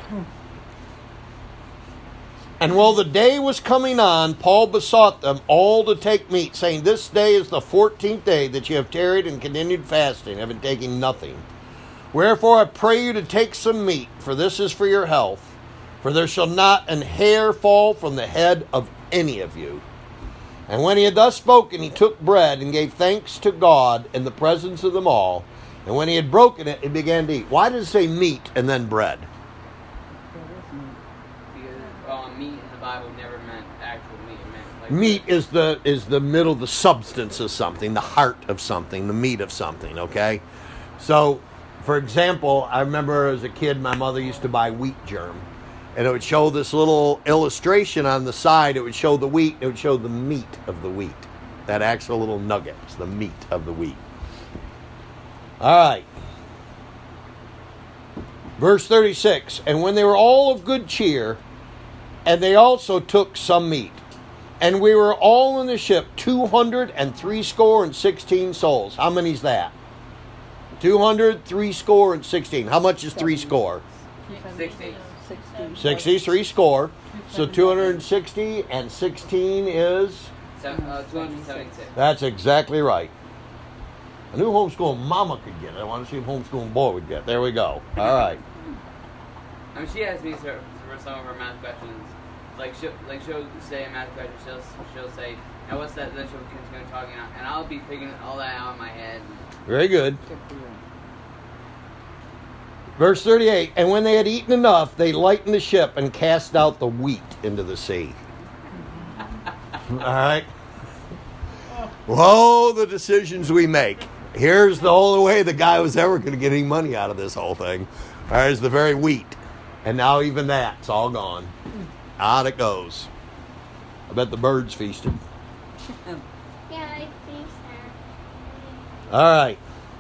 And while the day was coming on, Paul besought them all to take meat, saying, this day is the fourteenth day that you have tarried and continued fasting, having taken nothing. Wherefore I pray you to take some meat, for this is for your health. For there shall not an hair fall from the head of any of you. And when he had thus spoken, he took bread and gave thanks to God in the presence of them all. And when he had broken it, he began to eat. Why does it say meat and then bread? Because uh, meat in the Bible never meant actual meat. It meant like Meat is the is the middle, the substance of something, the heart of something, the meat of something, okay? So, for example, I remember as a kid, my mother used to buy wheat germ. And it would show this little illustration on the side. It would show the wheat. It would show the meat of the wheat. That actual little nugget is the meat of the wheat. All right. Verse thirty-six. And when they were all of good cheer, and they also took some meat. And we were all in the ship, two hundred and three score and sixteen souls. How many's that? Two hundred, three score, and sixteen. How much is three score? sixty. sixty, three score. So two hundred sixty and sixteen is? Seven, uh, two hundred seventy-six. That's exactly right. I knew homeschooling mama could get it. I want to see if homeschooling boy would get it. There we go. All right. I mean, she asked me for, for some of her math questions. Like she'll, like she'll say a math question. She'll, she'll say, "Now what's that?" Then she'll continue talking, and I'll be figuring all that out in my head. Very good. Verse thirty-eight, and when they had eaten enough, they lightened the ship and cast out the wheat into the sea. All right. Whoa, the decisions we make. Here's the only way the guy was ever going to get any money out of this whole thing. There's the very wheat. And now even that's all gone. Out it goes. I bet the birds feasted. Yeah, I think so. All right.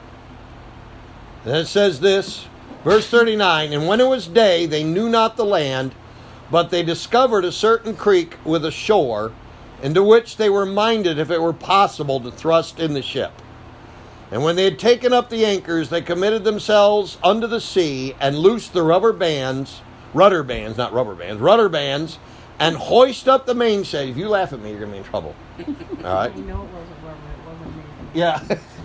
Then it says this. Verse thirty-nine, and when it was day, they knew not the land, but they discovered a certain creek with a shore, into which they were minded, if it were possible, to thrust in the ship. And when they had taken up the anchors, they committed themselves unto the sea, and loosed the rubber bands, rudder bands, not rubber bands, rudder bands, and hoist up the mainsail. If you laugh at me, you're going to be in trouble. All right? You know it wasn't rubber, it wasn't me. Yeah.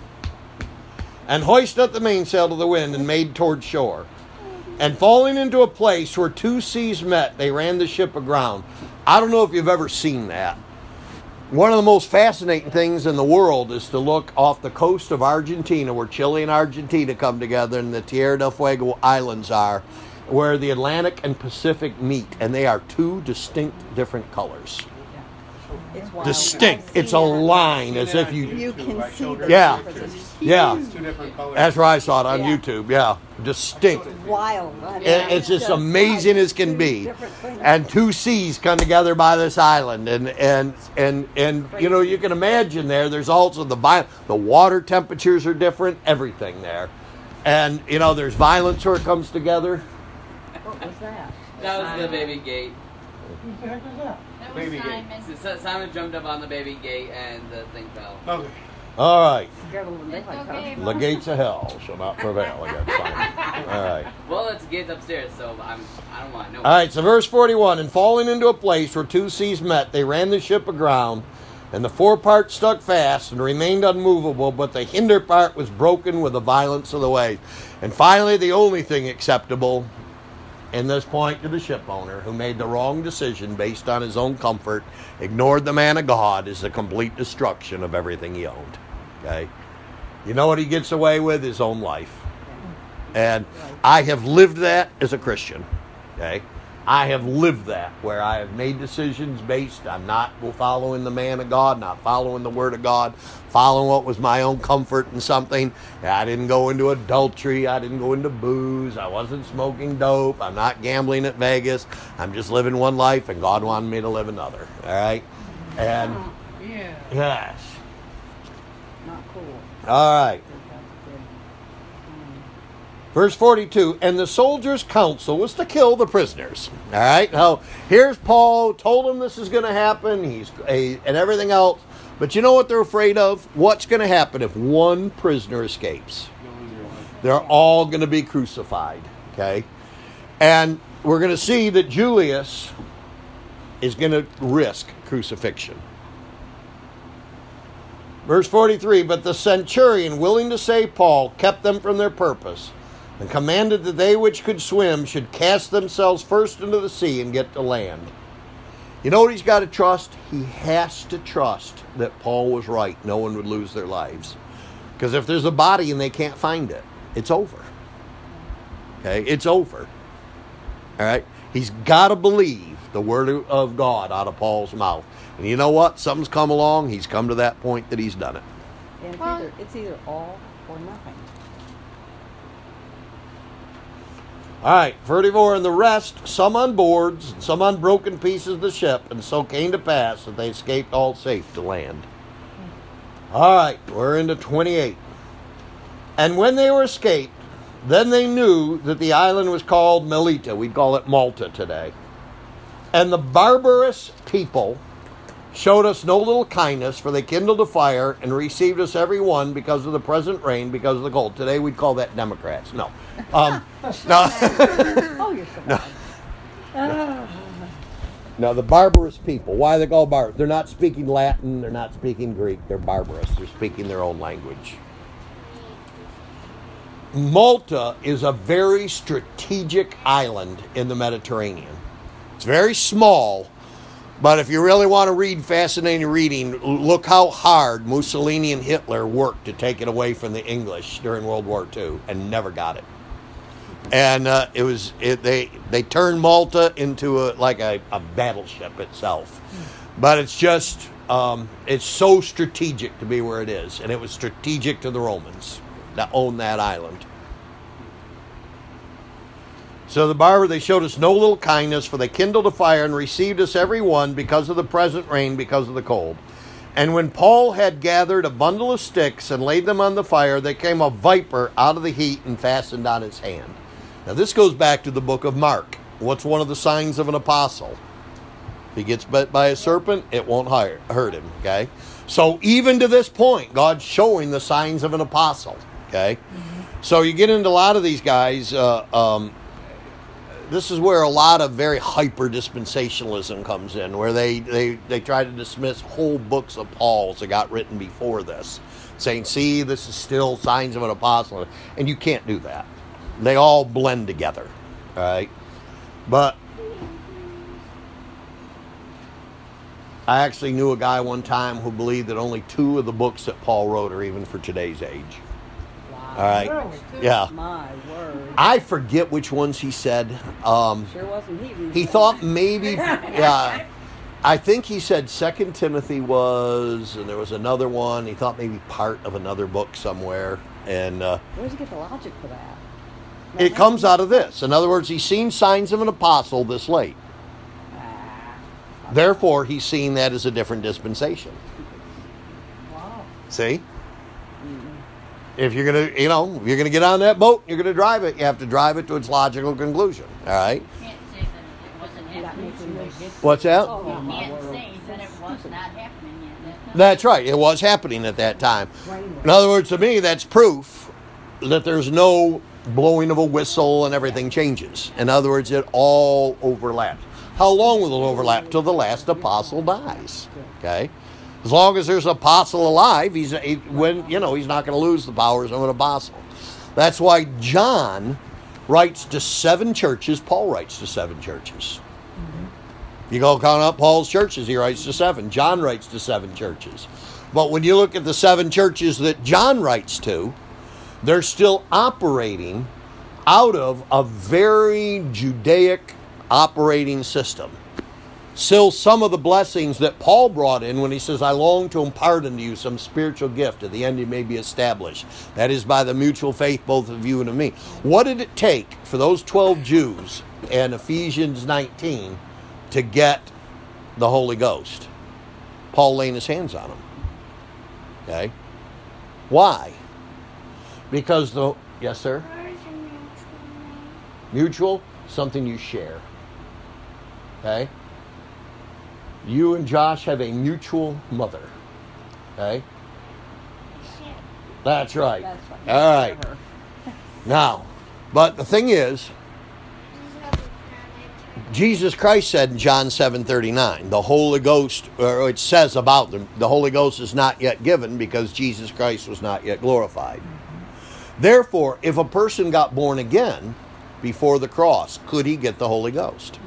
And hoist up the mainsail to the wind, and made toward shore. And falling into a place where two seas met, they ran the ship aground. I don't know if you've ever seen that. One of the most fascinating things in the world is to look off the coast of Argentina, where Chile and Argentina come together, and the Tierra del Fuego Islands are, where the Atlantic and Pacific meet, and they are two distinct different colors. It's wild. Distinct. It's a line, as if you... You can see the Yeah. difference. Yeah. It's two different colors. That's where I saw it on Yeah. YouTube, yeah. Distinct. Wild. I mean, It- It's just amazing as can be. And two seas come together by this island, and and and and you know, you can imagine there. There's also the vi- the water temperatures are different. Everything there, and you know, there's violence where it comes together. What was that? That was the baby gate. What the heck is that? That was Baby gate. Simon. So Simon jumped up on the baby gate, and the thing fell. Okay. All right, Scared a little bit It's like okay. the gates of hell shall not prevail against Simon. All right. Well, it's gates upstairs, so I'm. I don't want to know. All right, so verse forty-one, and falling into a place where two seas met, they ran the ship aground, and the forepart stuck fast and remained unmovable, but the hinder part was broken with the violence of the waves. And finally, the only thing acceptable in this point to the ship owner, who made the wrong decision based on his own comfort, ignored the man of God, is the complete destruction of everything he owned. Okay? You know what he gets away with? His own life. And I have lived that as a Christian. Okay? I have lived that, where I have made decisions based on not following the man of God, not following the word of God, following what was my own comfort in something. I didn't go into adultery. I didn't go into booze. I wasn't smoking dope. I'm not gambling at Vegas. I'm just living one life, and God wanted me to live another. All right? And, Yeah. yes. Not cool. All right. Verse forty-two, and the soldiers' counsel was to kill the prisoners. All right, now here's Paul, told them this is going to happen, he's a, and everything else. But you know what they're afraid of? What's going to happen if one prisoner escapes? They're all going to be crucified. Okay, and we're going to see that Julius is going to risk crucifixion. Verse forty-three, but the centurion, willing to save Paul, kept them from their purpose, and commanded that they which could swim should cast themselves first into the sea and get to land. You know what he's got to trust? He has to trust that Paul was right. No one would lose their lives. Because if there's a body and they can't find it, it's over. Okay, it's over. All right? He's got to believe the word of God out of Paul's mouth. And you know what? Something's come along. He's come to that point that he's done it. And it's either, it's either all or nothing. All right, thirty-four, and the rest, some on boards, and some on broken pieces of the ship, and so came to pass that they escaped all safe to land. All right, we're into twenty-eight. And when they were escaped, then they knew that the island was called Melita. We'd call it Malta today. And the barbarous people showed us no little kindness, for they kindled a fire and received us every one because of the present rain, because of the cold. Today we'd call that Democrats. No. Um, no. Oh, you're so no. bad. No, the barbarous people. Why are they called barbarous? They're not speaking Latin. They're not speaking Greek. They're barbarous. They're speaking their own language. Malta is a very strategic island in the Mediterranean. It's very small, but if you really want to read fascinating reading, look how hard Mussolini and Hitler worked to take it away from the English during World War Two and never got it. And uh, it was it, they they turned Malta into a like a, a battleship itself, but it's just um, it's so strategic to be where it is, and it was strategic to the Romans that owned that island. So the barber, they showed us no little kindness, for they kindled a fire and received us every one because of the present rain, because of the cold. And when Paul had gathered a bundle of sticks and laid them on the fire, there came a viper out of the heat and fastened on its hand. Now this goes back to the book of Mark. What's one of the signs of an apostle? If he gets bit by a serpent, it won't hurt him, okay? So even to this point, God's showing the signs of an apostle, okay? Mm-hmm. So you get into a lot of these guys, uh, um, this is where a lot of very hyper dispensationalism comes in, where they, they, they try to dismiss whole books of Paul's that got written before this, saying, see, this is still signs of an apostle. And you can't do that. They all blend together, all right? But I actually knew a guy one time who believed that only two of the books that Paul wrote are even for today's age. All right. Really? Yeah. My word. I forget which ones he said. Um, Sure wasn't he. he thought maybe, yeah. I think he said Second Timothy was, and there was another one. He thought maybe part of another book somewhere, and uh, Where'd you get the logic for that? it comes out of this. In other words, he's seen signs of an apostle this late. Ah, Therefore, he's seen that as a different dispensation. Wow. See? If you're gonna, you know, if you're gonna get on that boat, you're gonna drive it. You have to drive it to its logical conclusion. All right. You can't say that it wasn't happening. What's that? Oh, You my can't word. say that it was not happening yet. That's not- That's right. It was happening at that time. In other words, to me, that's proof that there's no blowing of a whistle and everything changes. In other words, it all overlaps. How long will it overlap? Till the last apostle dies. Okay. As long as there's an apostle alive, he's he, when you know he's not going to lose the powers of an apostle. That's why John writes to seven churches. Paul writes to seven churches. Mm-hmm. You go count up Paul's churches, he writes to seven. John writes to seven churches. But when you look at the seven churches that John writes to, they're still operating out of a very Judaic operating system. Still, some of the blessings that Paul brought in when he says, I long to impart unto you some spiritual gift, at the end you may be established. That is by the mutual faith both of you and of me. What did it take for those twelve Jews in Ephesians nineteen to get the Holy Ghost? Paul laying his hands on them. Okay? Why? Because the... Yes, sir? What is a mutual name? Mutual, something you share. Okay? You and Josh have a mutual mother. Okay? Shit. That's right. That's right. All right. Now, but the thing is, This is how the planet Jesus Christ said in John seven thirty-nine, the Holy Ghost, or it says about them, the Holy Ghost is not yet given because Jesus Christ was not yet glorified. Therefore, if a person got born again before the cross, could he get the Holy Ghost?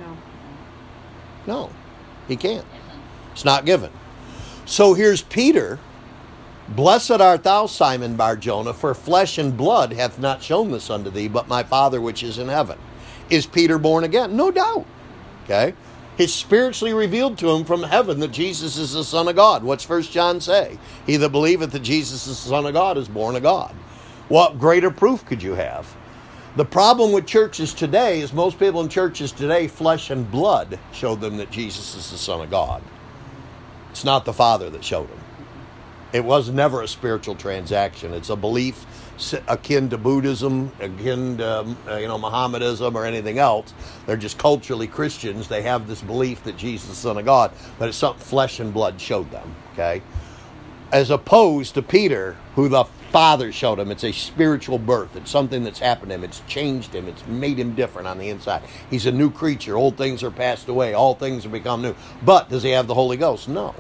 No. No, he can't. It's not given. So here's Peter. Blessed art thou, Simon Bar-Jonah, for flesh and blood hath not shown this unto thee, but my Father which is in heaven. Is Peter born again? No doubt. Okay? It's spiritually revealed to him from heaven that Jesus is the Son of God. What's First John say? He that believeth that Jesus is the Son of God is born of God. What greater proof could you have? The problem with churches today is most people in churches today, flesh and blood showed them that Jesus is the Son of God. It's not the Father that showed them. It was never a spiritual transaction. It's a belief akin to Buddhism, akin to you know Mohammedanism or anything else. They're just culturally Christians. They have this belief that Jesus is the Son of God, but it's something flesh and blood showed them. Okay, as opposed to Peter, who the Father showed him. It's a spiritual birth. It's something that's happened to him. It's changed him. It's made him different on the inside. He's a new creature. Old things are passed away. All things have become new. But does he have the Holy Ghost? No.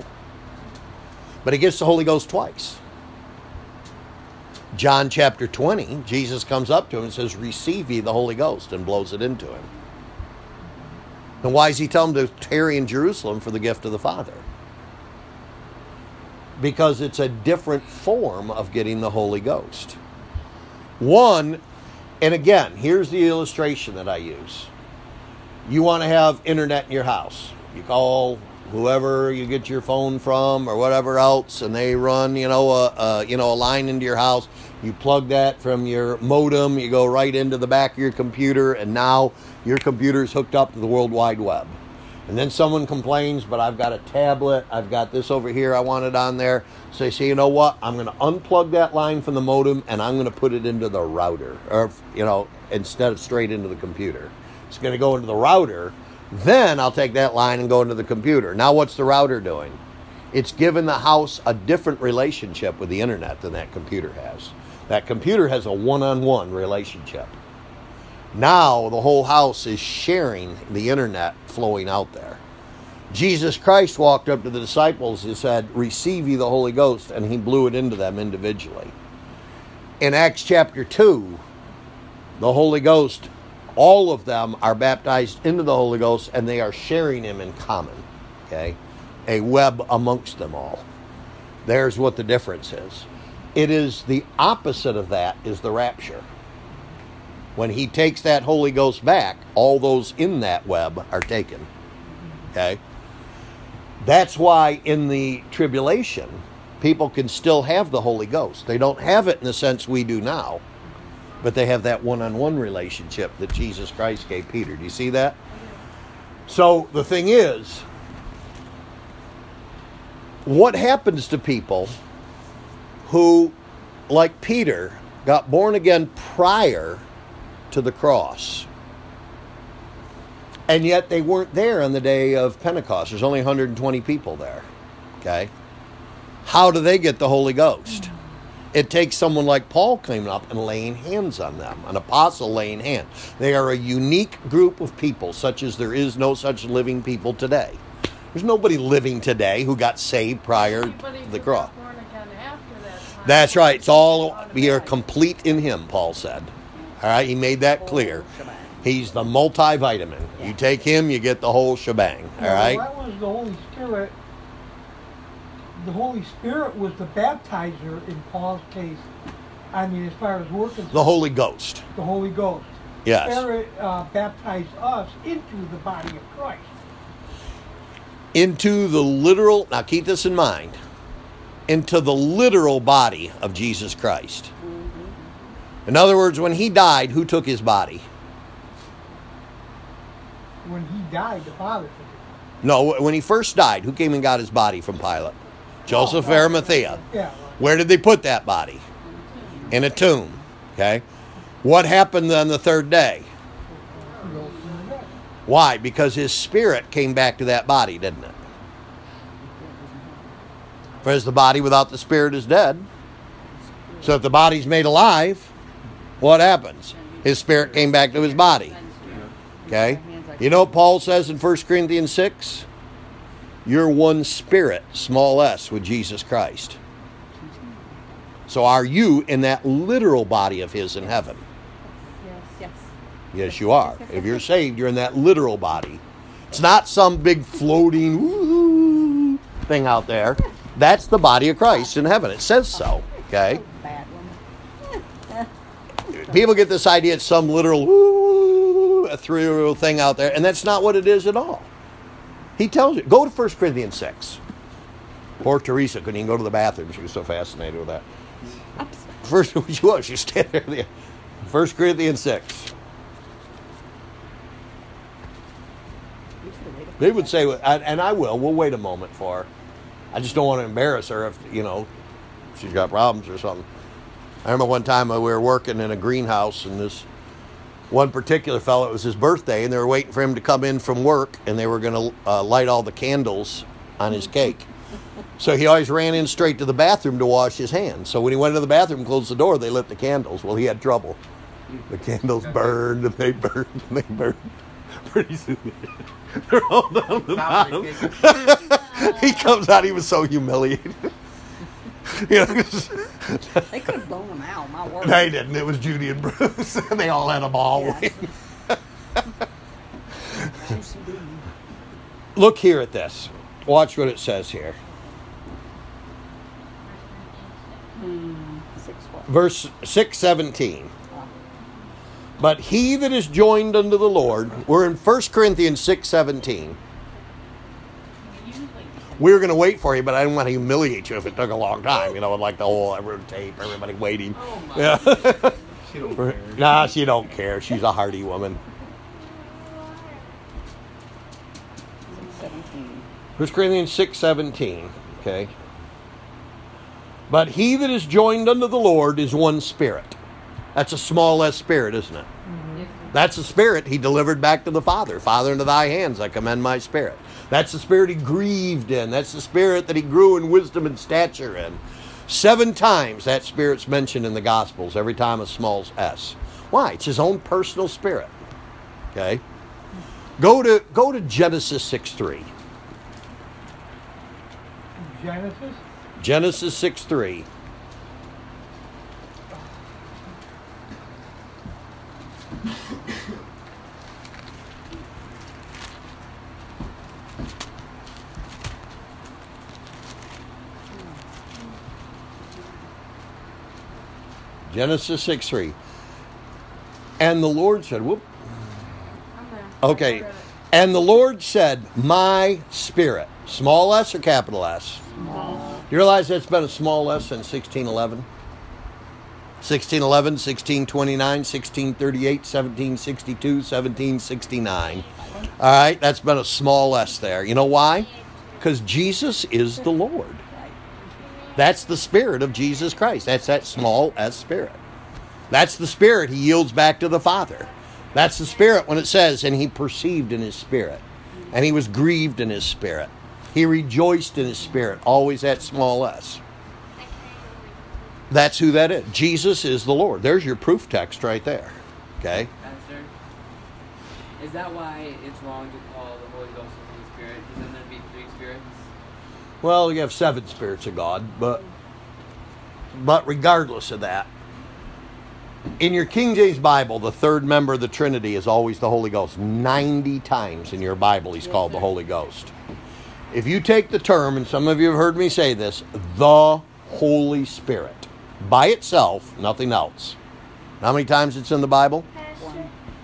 But he gets the Holy Ghost twice. John chapter twenty, Jesus comes up to him and says, receive ye the Holy Ghost, and blows it into him. And why does he tell him to tarry in Jerusalem for the gift of the Father? Because it's a different form of getting the Holy Ghost. One, and again, here's the illustration that I use. You want to have internet in your house. You call whoever you get your phone from or whatever else, and they run, you know, a, a you know a line into your house. You plug that from your modem. You go right into the back of your computer, and now your computer is hooked up to the World Wide Web. And then someone complains, but I've got a tablet, I've got this over here, I want it on there. So you say, you know what, I'm going to unplug that line from the modem, and I'm going to put it into the router, or, you know, instead of straight into the computer. It's going to go into the router, then I'll take that line and go into the computer. Now what's the router doing? It's given the house a different relationship with the internet than that computer has. That computer has a one-on-one relationship. Now the whole house is sharing the internet flowing out there. Jesus Christ walked up to the disciples and said, receive ye the Holy Ghost, and he blew it into them individually. In Acts chapter two, the Holy Ghost, all of them are baptized into the Holy Ghost, and they are sharing him in common. Okay? A web amongst them all. There's what the difference is. It is the opposite of that is the rapture. When he takes that Holy Ghost back, all those in that web are taken. Okay? That's why in the tribulation, people can still have the Holy Ghost. They don't have it in the sense we do now, but they have that one-on-one relationship that Jesus Christ gave Peter. Do you see that? So the thing is, what happens to people who, like Peter, got born again prior to the cross, and yet they weren't there on the day of Pentecost? There's only one hundred twenty people there. Okay? How do they get the Holy Ghost? It takes someone like Paul coming up and laying hands on them, an apostle laying hands. They are a unique group of people, such as there is no such living people today. There's nobody living today who got saved prior Anybody to the who cross. got born again after that time. That's right. It's all, we are complete in him, Paul said. All right, he made that clear. He's the multivitamin. You take him, you get the whole shebang. All right? That was the Holy Spirit. The Holy Spirit was the baptizer in Paul's case. I mean, as far as working. The Holy Ghost. The Holy Ghost. Yes. Spirit uh, baptize us into the body of Christ. Into the literal, now keep this in mind, into the literal body of Jesus Christ. In other words, when he died, who took his body? When he died, the Father took it. No, when he first died, who came and got his body from Pilate? Joseph of Arimathea. Yeah. Right. Where did they put that body? In a tomb. Okay. What happened on the third day? He rose from the dead. Why? Because his spirit came back to that body, didn't it? For as the body without the spirit is dead. So if the body's made alive, what happens? His spirit came back to his body. Okay? You know what Paul says in First Corinthians six? You're one spirit, small s, with Jesus Christ. So are you in that literal body of his in heaven? Yes. Yes. Yes, you are. If you're saved, you're in that literal body. It's not some big floating woo thing out there. That's the body of Christ in heaven. It says so. Okay? Bad woman. People get this idea it's some literal woo, ethereal thing out there, and that's not what it is at all. He tells you. Go to First Corinthians six. Poor Teresa couldn't even go to the bathroom. She was so fascinated with that. First, she was. She stayed there. First Corinthians six. They would say, and I will, we'll wait a moment for her. I just don't want to embarrass her if, you know, she's got problems or something. I remember one time we were working in a greenhouse, and this one particular fellow, it was his birthday, and they were waiting for him to come in from work, and they were going to uh, light all the candles on his cake. So he always ran in straight to the bathroom to wash his hands. So when he went to the bathroom and closed the door, they lit the candles. Well, he had trouble. The candles burned, and they burned, and they burned. Pretty soon, they're all down the bottom. He comes out, he was so humiliated. You know, They could have blown them out. My word. they didn't. It was Judy and Bruce. They all had a ball. Yes. Look here at this. Watch what it says here. Hmm. Six what? Verse six seventeen. But he that is joined unto the Lord, we're in First Corinthians six seventeen. We were going to wait for you, but I didn't want to humiliate you if it took a long time. You know, like the whole every tape, everybody waiting. Oh my. Yeah. She don't care. Nah, she don't care. She's a hardy woman. seventeen. First Corinthians six seventeen. Okay. But he that is joined unto the Lord is one spirit. That's a small s spirit, isn't it? Mm-hmm. That's the spirit he delivered back to the Father. Father, into thy hands I commend my spirit. That's the spirit he grieved in. That's the spirit that he grew in wisdom and stature in. Seven times that spirit's mentioned in the Gospels, every time a small s. Why? It's his own personal spirit. Okay? Go to go to Genesis six three. Genesis? Genesis six three. Genesis six three. And the Lord said, whoop. I'm there. Okay. And the Lord said, my spirit. Small s or capital S? Small. You realize that's been a small s since sixteen eleven? sixteen eleven, sixteen twenty-nine, sixteen thirty-eight, seventeen sixty-two, seventeen sixty-nine. All right, that's been a small s there. You know why? Because Jesus is the Lord. That's the spirit of Jesus Christ. That's that small s spirit. That's the spirit he yields back to the Father. That's the spirit when it says, and he perceived in his spirit. And he was grieved in his spirit. He rejoiced in his spirit. Always that small s. That's who that is. Jesus is the Lord. There's your proof text right there. Okay? Pastor, is that why it's wrong to call the Holy Ghost the Holy Spirit? Isn't there to be three spirits? Well, you have seven spirits of God, but but regardless of that, in your King James Bible, the third member of the Trinity is always the Holy Ghost. ninety times in your Bible he's called the Holy Ghost. If you take the term, and some of you have heard me say this, the Holy Spirit, by itself, nothing else. How many times it's in the Bible? Pastor,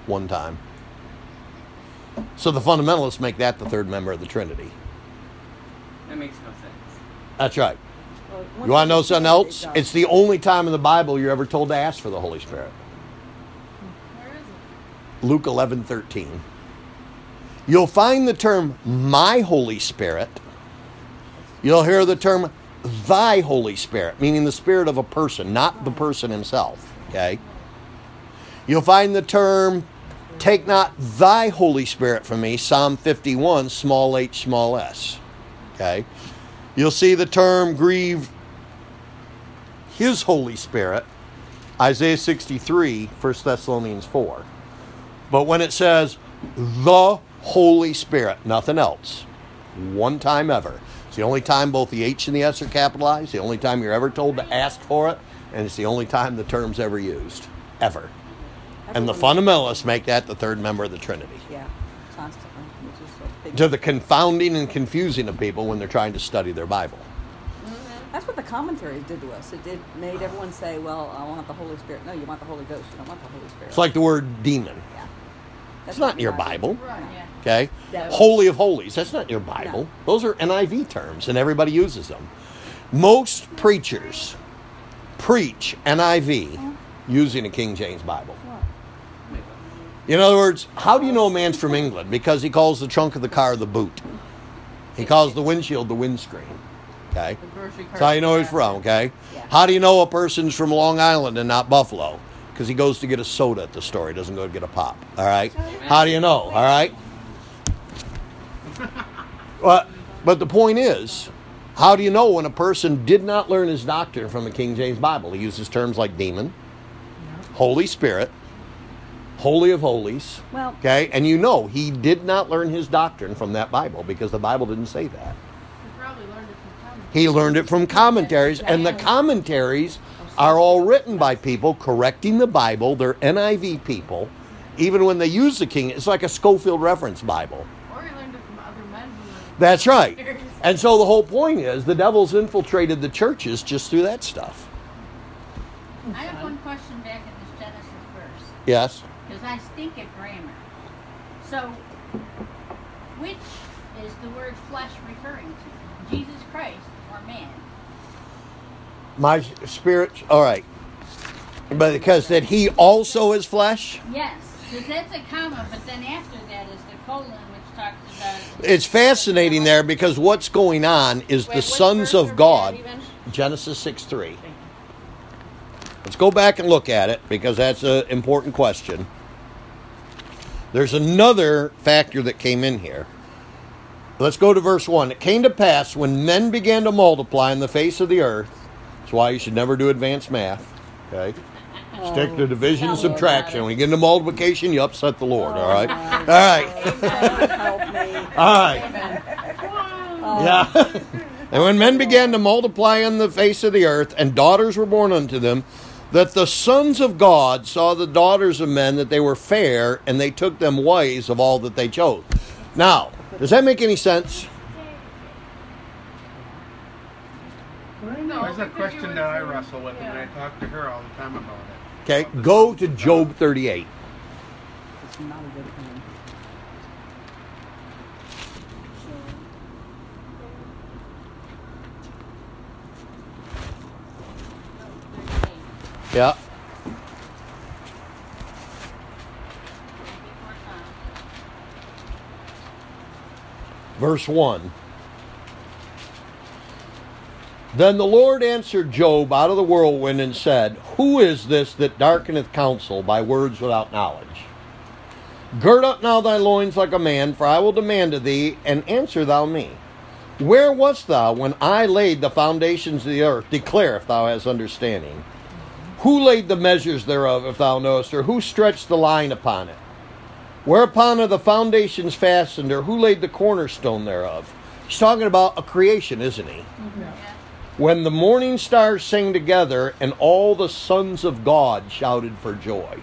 one time. So the fundamentalists make that the third member of the Trinity. That makes no sense. That's right. Well, You want to know once something it else? does. It's the only time in the Bible you're ever told to ask for the Holy Spirit. Where is it? Luke eleven thirteen. You'll find the term my Holy Spirit. You'll hear the term thy Holy Spirit, meaning the spirit of a person, not the person himself. Okay? You'll find the term take not thy Holy Spirit from me, Psalm fifty-one, small h, small s. Okay? You'll see the term grieve his Holy Spirit, Isaiah sixty-three, First Thessalonians four. But when it says the Holy Spirit, nothing else. One time ever. It's the only time both the H and the S are capitalized, the only time you're ever told to ask for it, and it's the only time the term's ever used. Ever. And the Everyone- fundamentalists make that the third member of the Trinity. Yeah, constantly. Which is a big To the confounding and confusing of people when they're trying to study their Bible. That's what the commentaries did to us. It did made everyone say, "Well, I want the Holy Spirit." No, you want the Holy Ghost. You don't want the Holy Spirit. It's like the word demon. yeah. It's not in your Bible. Right. Yeah. Okay? That- Holy of Holies. That's not in your Bible. No. Those are N I V terms, and everybody uses them. Most preachers preach N I V using a King James Bible. In other words, how do you know a man's from England? Because he calls the trunk of the car the boot. He calls the windshield the windscreen. Okay? The grocery cart. That's how you know he's from, okay? Yeah. How do you know a person's from Long Island and not Buffalo? Because he goes to get a soda at the store. He doesn't go to get a pop. All right? How do you know? All right? Well, but the point is, how do you know when a person did not learn his doctrine from a King James Bible? He uses terms like demon, Holy Spirit, Holy of Holies. Well, Okay? And you know he did not learn his doctrine from that Bible because the Bible didn't say that. You probably learned it from comments. He learned it from commentaries, and the commentaries are all written by people correcting the Bible. They're N I V people. Even when they use the King, it's like a Schofield reference Bible. Or you learned it from other men who learned That's right. And so the whole point is the devil's infiltrated the churches just through that stuff. I have one question back in this Genesis verse, Yes? because I stink at grammar. So, which is the word flesh referring to? Jesus Christ or man? My spirit, all right. But because that he also is flesh? Yes, because that's a comma, but then after that is the colon, which talks about... It's fascinating there because what's going on is the sons of God. Genesis six three. Let's go back and look at it because that's an important question. There's another factor that came in here. Let's go to verse one. It came to pass when men began to multiply on the face of the earth. That's why you should never do advanced math. Okay? Stick to division and subtraction. When you get into multiplication, you upset the Lord. All right? All right. help me. All right. Yeah. And when men began to multiply on the face of the earth, and daughters were born unto them, that the sons of God saw the daughters of men, that they were fair, and they took them wives of all that they chose. Now, does that make any sense? No, There's a because you question went that I through- wrestle with, and I yeah. talk to her all the time about it. Okay, go to Job thirty-eight. It's not a good thing. Yeah. Verse one. Then the Lord answered Job out of the whirlwind and said, Who is this that darkeneth counsel by words without knowledge? Gird up now thy loins like a man, for I will demand of thee, and answer thou me. Where wast thou when I laid the foundations of the earth? Declare if thou hast understanding. Who laid the measures thereof, if thou knowest, or who stretched the line upon it? Whereupon are the foundations fastened, or who laid the cornerstone thereof? He's talking about a creation, isn't he? When the morning stars sang together, and all the sons of God shouted for joy.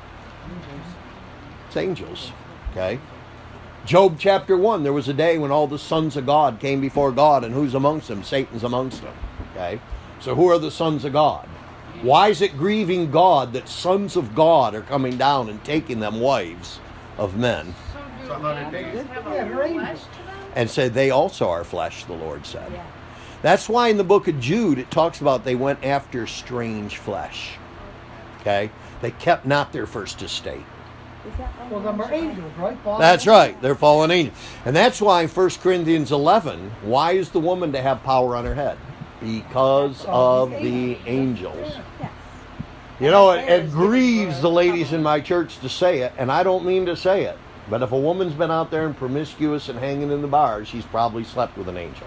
It's angels, okay? Job chapter one, there was a day when all the sons of God came before God, and who's amongst them? Satan's amongst them, okay? So who are the sons of God? Why is it grieving God that sons of God are coming down and taking them wives of men? So do Some other days. angels have Yeah, a they're flesh angels. to them? And said they also are flesh, the Lord said. Yeah. That's why in the book of Jude it talks about they went after strange flesh. Okay? They kept not their first estate. Is that Well, them are angels, right? Fallen That's angels. right. They're fallen angels. And that's why in First Corinthians eleven, why is the woman to have power on her head? Because of the angels. Yeah. You know, it, it grieves the ladies in my church to say it, and I don't mean to say it, but if a woman's been out there and promiscuous and hanging in the bars, she's probably slept with an angel.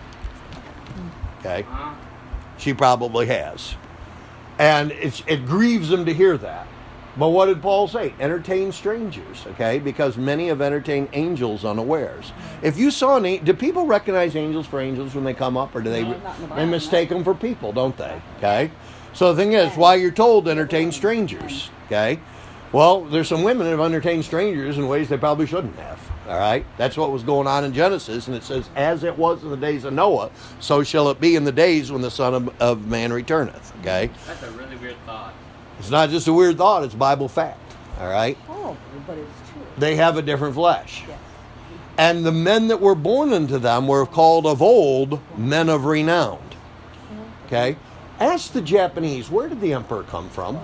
Okay? Uh, She probably has. And it's, it grieves them to hear that. But what did Paul say? Entertain strangers, okay? Because many have entertained angels unawares. If you saw an angel, do people recognize angels for angels when they come up, or do they No, not in the they Bible, mistake them for people, don't they? Okay? So the thing is, why you're told to entertain strangers, okay? Well, there's some women that have entertained strangers in ways they probably shouldn't have, all right? That's what was going on in Genesis, and it says, as it was in the days of Noah, so shall it be in the days when the Son of, of Man returneth, okay? that's a really weird thought. It's not just a weird thought, it's Bible fact, all right? Oh, but it's true. They have a different flesh. Yes. And the men that were born into them were called of old men of renown. Okay? Ask the Japanese, where did the emperor come from?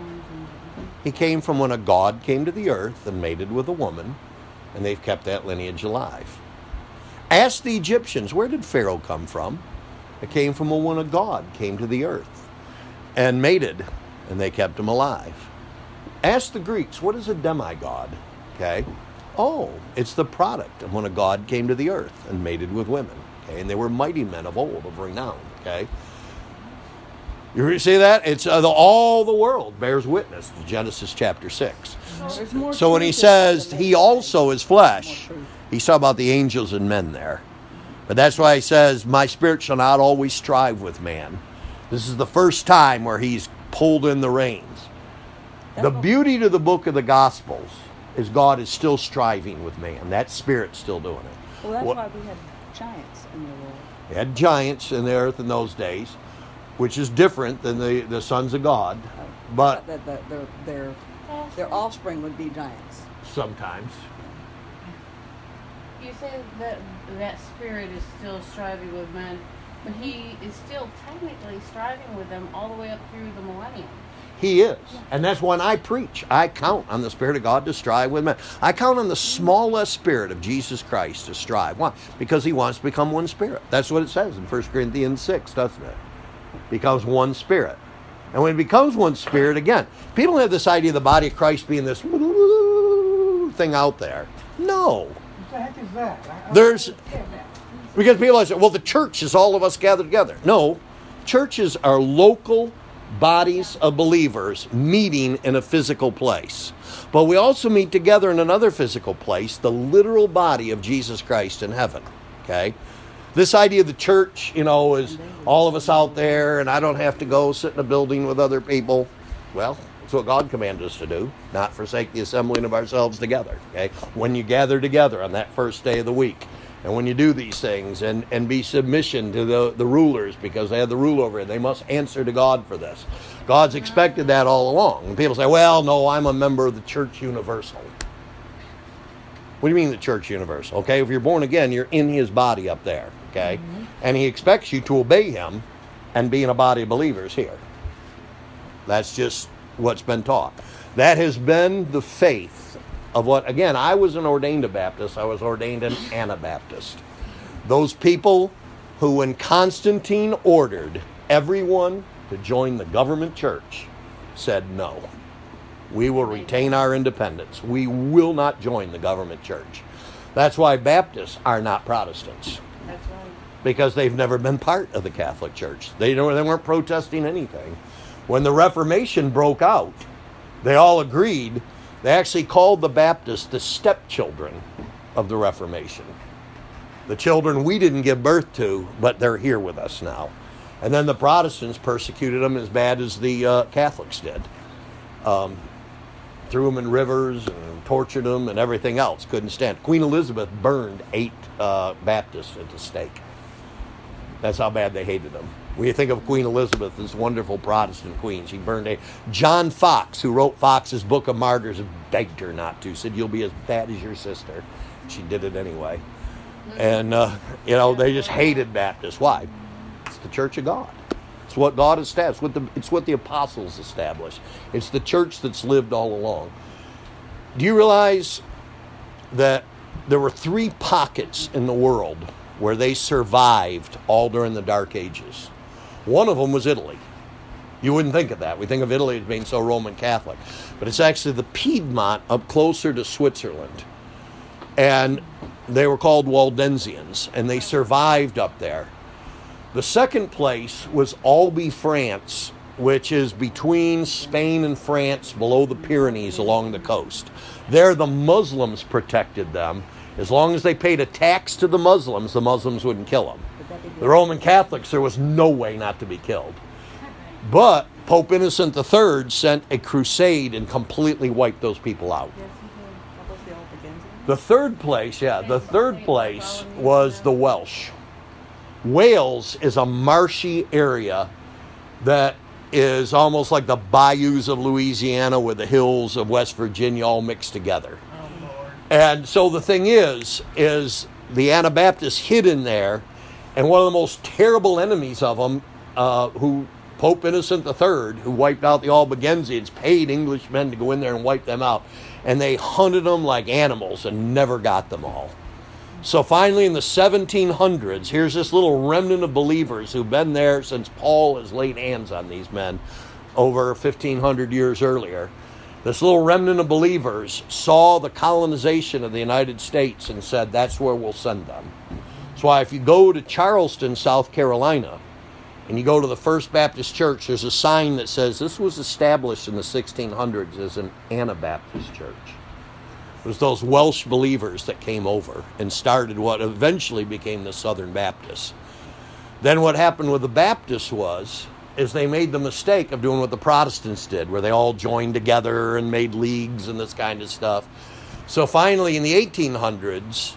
He came from when a god came to the earth and mated with a woman, and they've kept that lineage alive. Ask the Egyptians, where did Pharaoh come from? It came from when a god came to the earth and mated, and they kept him alive. Ask the Greeks, what is a demigod? Okay? Oh, it's the product of when a god came to the earth and mated with women. Okay? And they were mighty men of old, of renown. Okay? You see that? It's uh, the, all the world bears witness to Genesis chapter six. There's more So when he truth in that says than he they say. also is flesh, More truth. he's talking about the angels and men there. But that's why he says, my spirit shall not always strive with man. This is the first time where he's pulled in the reins. The beauty to the book of the Gospels is God is still striving with man. That spirit's still doing it. Well, that's What- why we had giants in the world. They had giants in the earth in those days, which is different than the, the sons of God. But That the, their, their, their offspring would be giants. sometimes. You say that that spirit is still striving with men, but he is still technically striving with them all the way up through the millennium. He is. And that's when I preach. I count on the Spirit of God to strive with men. I count on the smallest spirit of Jesus Christ to strive. Why? Because he wants to become one spirit. That's what it says in First Corinthians six, doesn't it? Becomes one spirit. And when it becomes one spirit, again, people have this idea of the body of Christ being this thing out there. No. What the heck is that? I- I don't There's- understand that. Because people say, well, the church is all of us gathered together. No. Churches are local bodies of believers meeting in a physical place. But we also meet together in another physical place, the literal body of Jesus Christ in heaven. Okay? This idea of the church, you know, is all of us out there and I don't have to go sit in a building with other people. Well, that's what God commanded us to do, not forsake the assembling of ourselves together. Okay? When you gather together on that first day of the week. And when you do these things, and, and be submission to the, the rulers, because they have the rule over it, they must answer to God for this. God's expected that all along. And people say, well, no, I'm a member of the Church Universal. What do you mean the Church Universal? Okay, if you're born again, you're in his body up there, okay? Mm-hmm. And he expects you to obey him and be in a body of believers here. That's just what's been taught. That has been the faith of what, again, I was an ordained Baptist. I was ordained an Anabaptist. Those people who, when Constantine ordered everyone to join the government church, said no. We will retain our independence. We will not join the government church. That's why Baptists are not Protestants. That's right. Because they've never been part of the Catholic Church. They don't, they weren't protesting anything. When the Reformation broke out, they all agreed. They actually called the Baptists the stepchildren of the Reformation. The children we didn't give birth to, but they're here with us now. And then the Protestants persecuted them as bad as the uh, Catholics did. Um, threw them in rivers and tortured them and everything else. Couldn't stand. Queen Elizabeth burned eight uh, Baptists at the stake. That's how bad they hated them. When you think of Queen Elizabeth, this wonderful Protestant queen, she burned a... John Fox, who wrote Fox's Book of Martyrs, begged her not to. Said, you'll be as bad as your sister. She did it anyway. And, uh, you know, they just hated Baptists. Why? It's the Church of God. It's what God established. What the, it's what the apostles established. It's the church that's lived all along. Do you realize that there were three pockets in the world where they survived all during the Dark Ages? One of them was Italy. You wouldn't think of that. We think of Italy as being so Roman Catholic. But it's actually the Piedmont up closer to Switzerland. And they were called Waldensians, and they survived up there. The second place was Albi, France, which is between Spain and France, below the Pyrenees along the coast. There, the Muslims protected them. As long as they paid a tax to the Muslims, the Muslims wouldn't kill them. The Roman Catholics, there was no way not to be killed. But Pope Innocent the Third sent a crusade and completely wiped those people out. The third place, yeah, the third place was the Welsh. Wales is a marshy area that is almost like the bayous of Louisiana with the hills of West Virginia all mixed together. And so the thing is, is the Anabaptists hid in there, and one of the most terrible enemies of them, uh, who Pope Innocent the Third, who wiped out the Albigensians, paid Englishmen to go in there and wipe them out. And they hunted them like animals and never got them all. So finally in the seventeen hundreds, here's this little remnant of believers who've been there since Paul has laid hands on these men over fifteen hundred years earlier. This little remnant of believers saw the colonization of the United States and said, that's where we'll send them. That's why if you go to Charleston, South Carolina, and you go to the First Baptist Church, there's a sign that says this was established in the sixteen hundreds as an Anabaptist church. It was those Welsh believers that came over and started what eventually became the Southern Baptists. Then what happened with the Baptists was, is they made the mistake of doing what the Protestants did, where they all joined together and made leagues and this kind of stuff. So finally in the eighteen hundreds,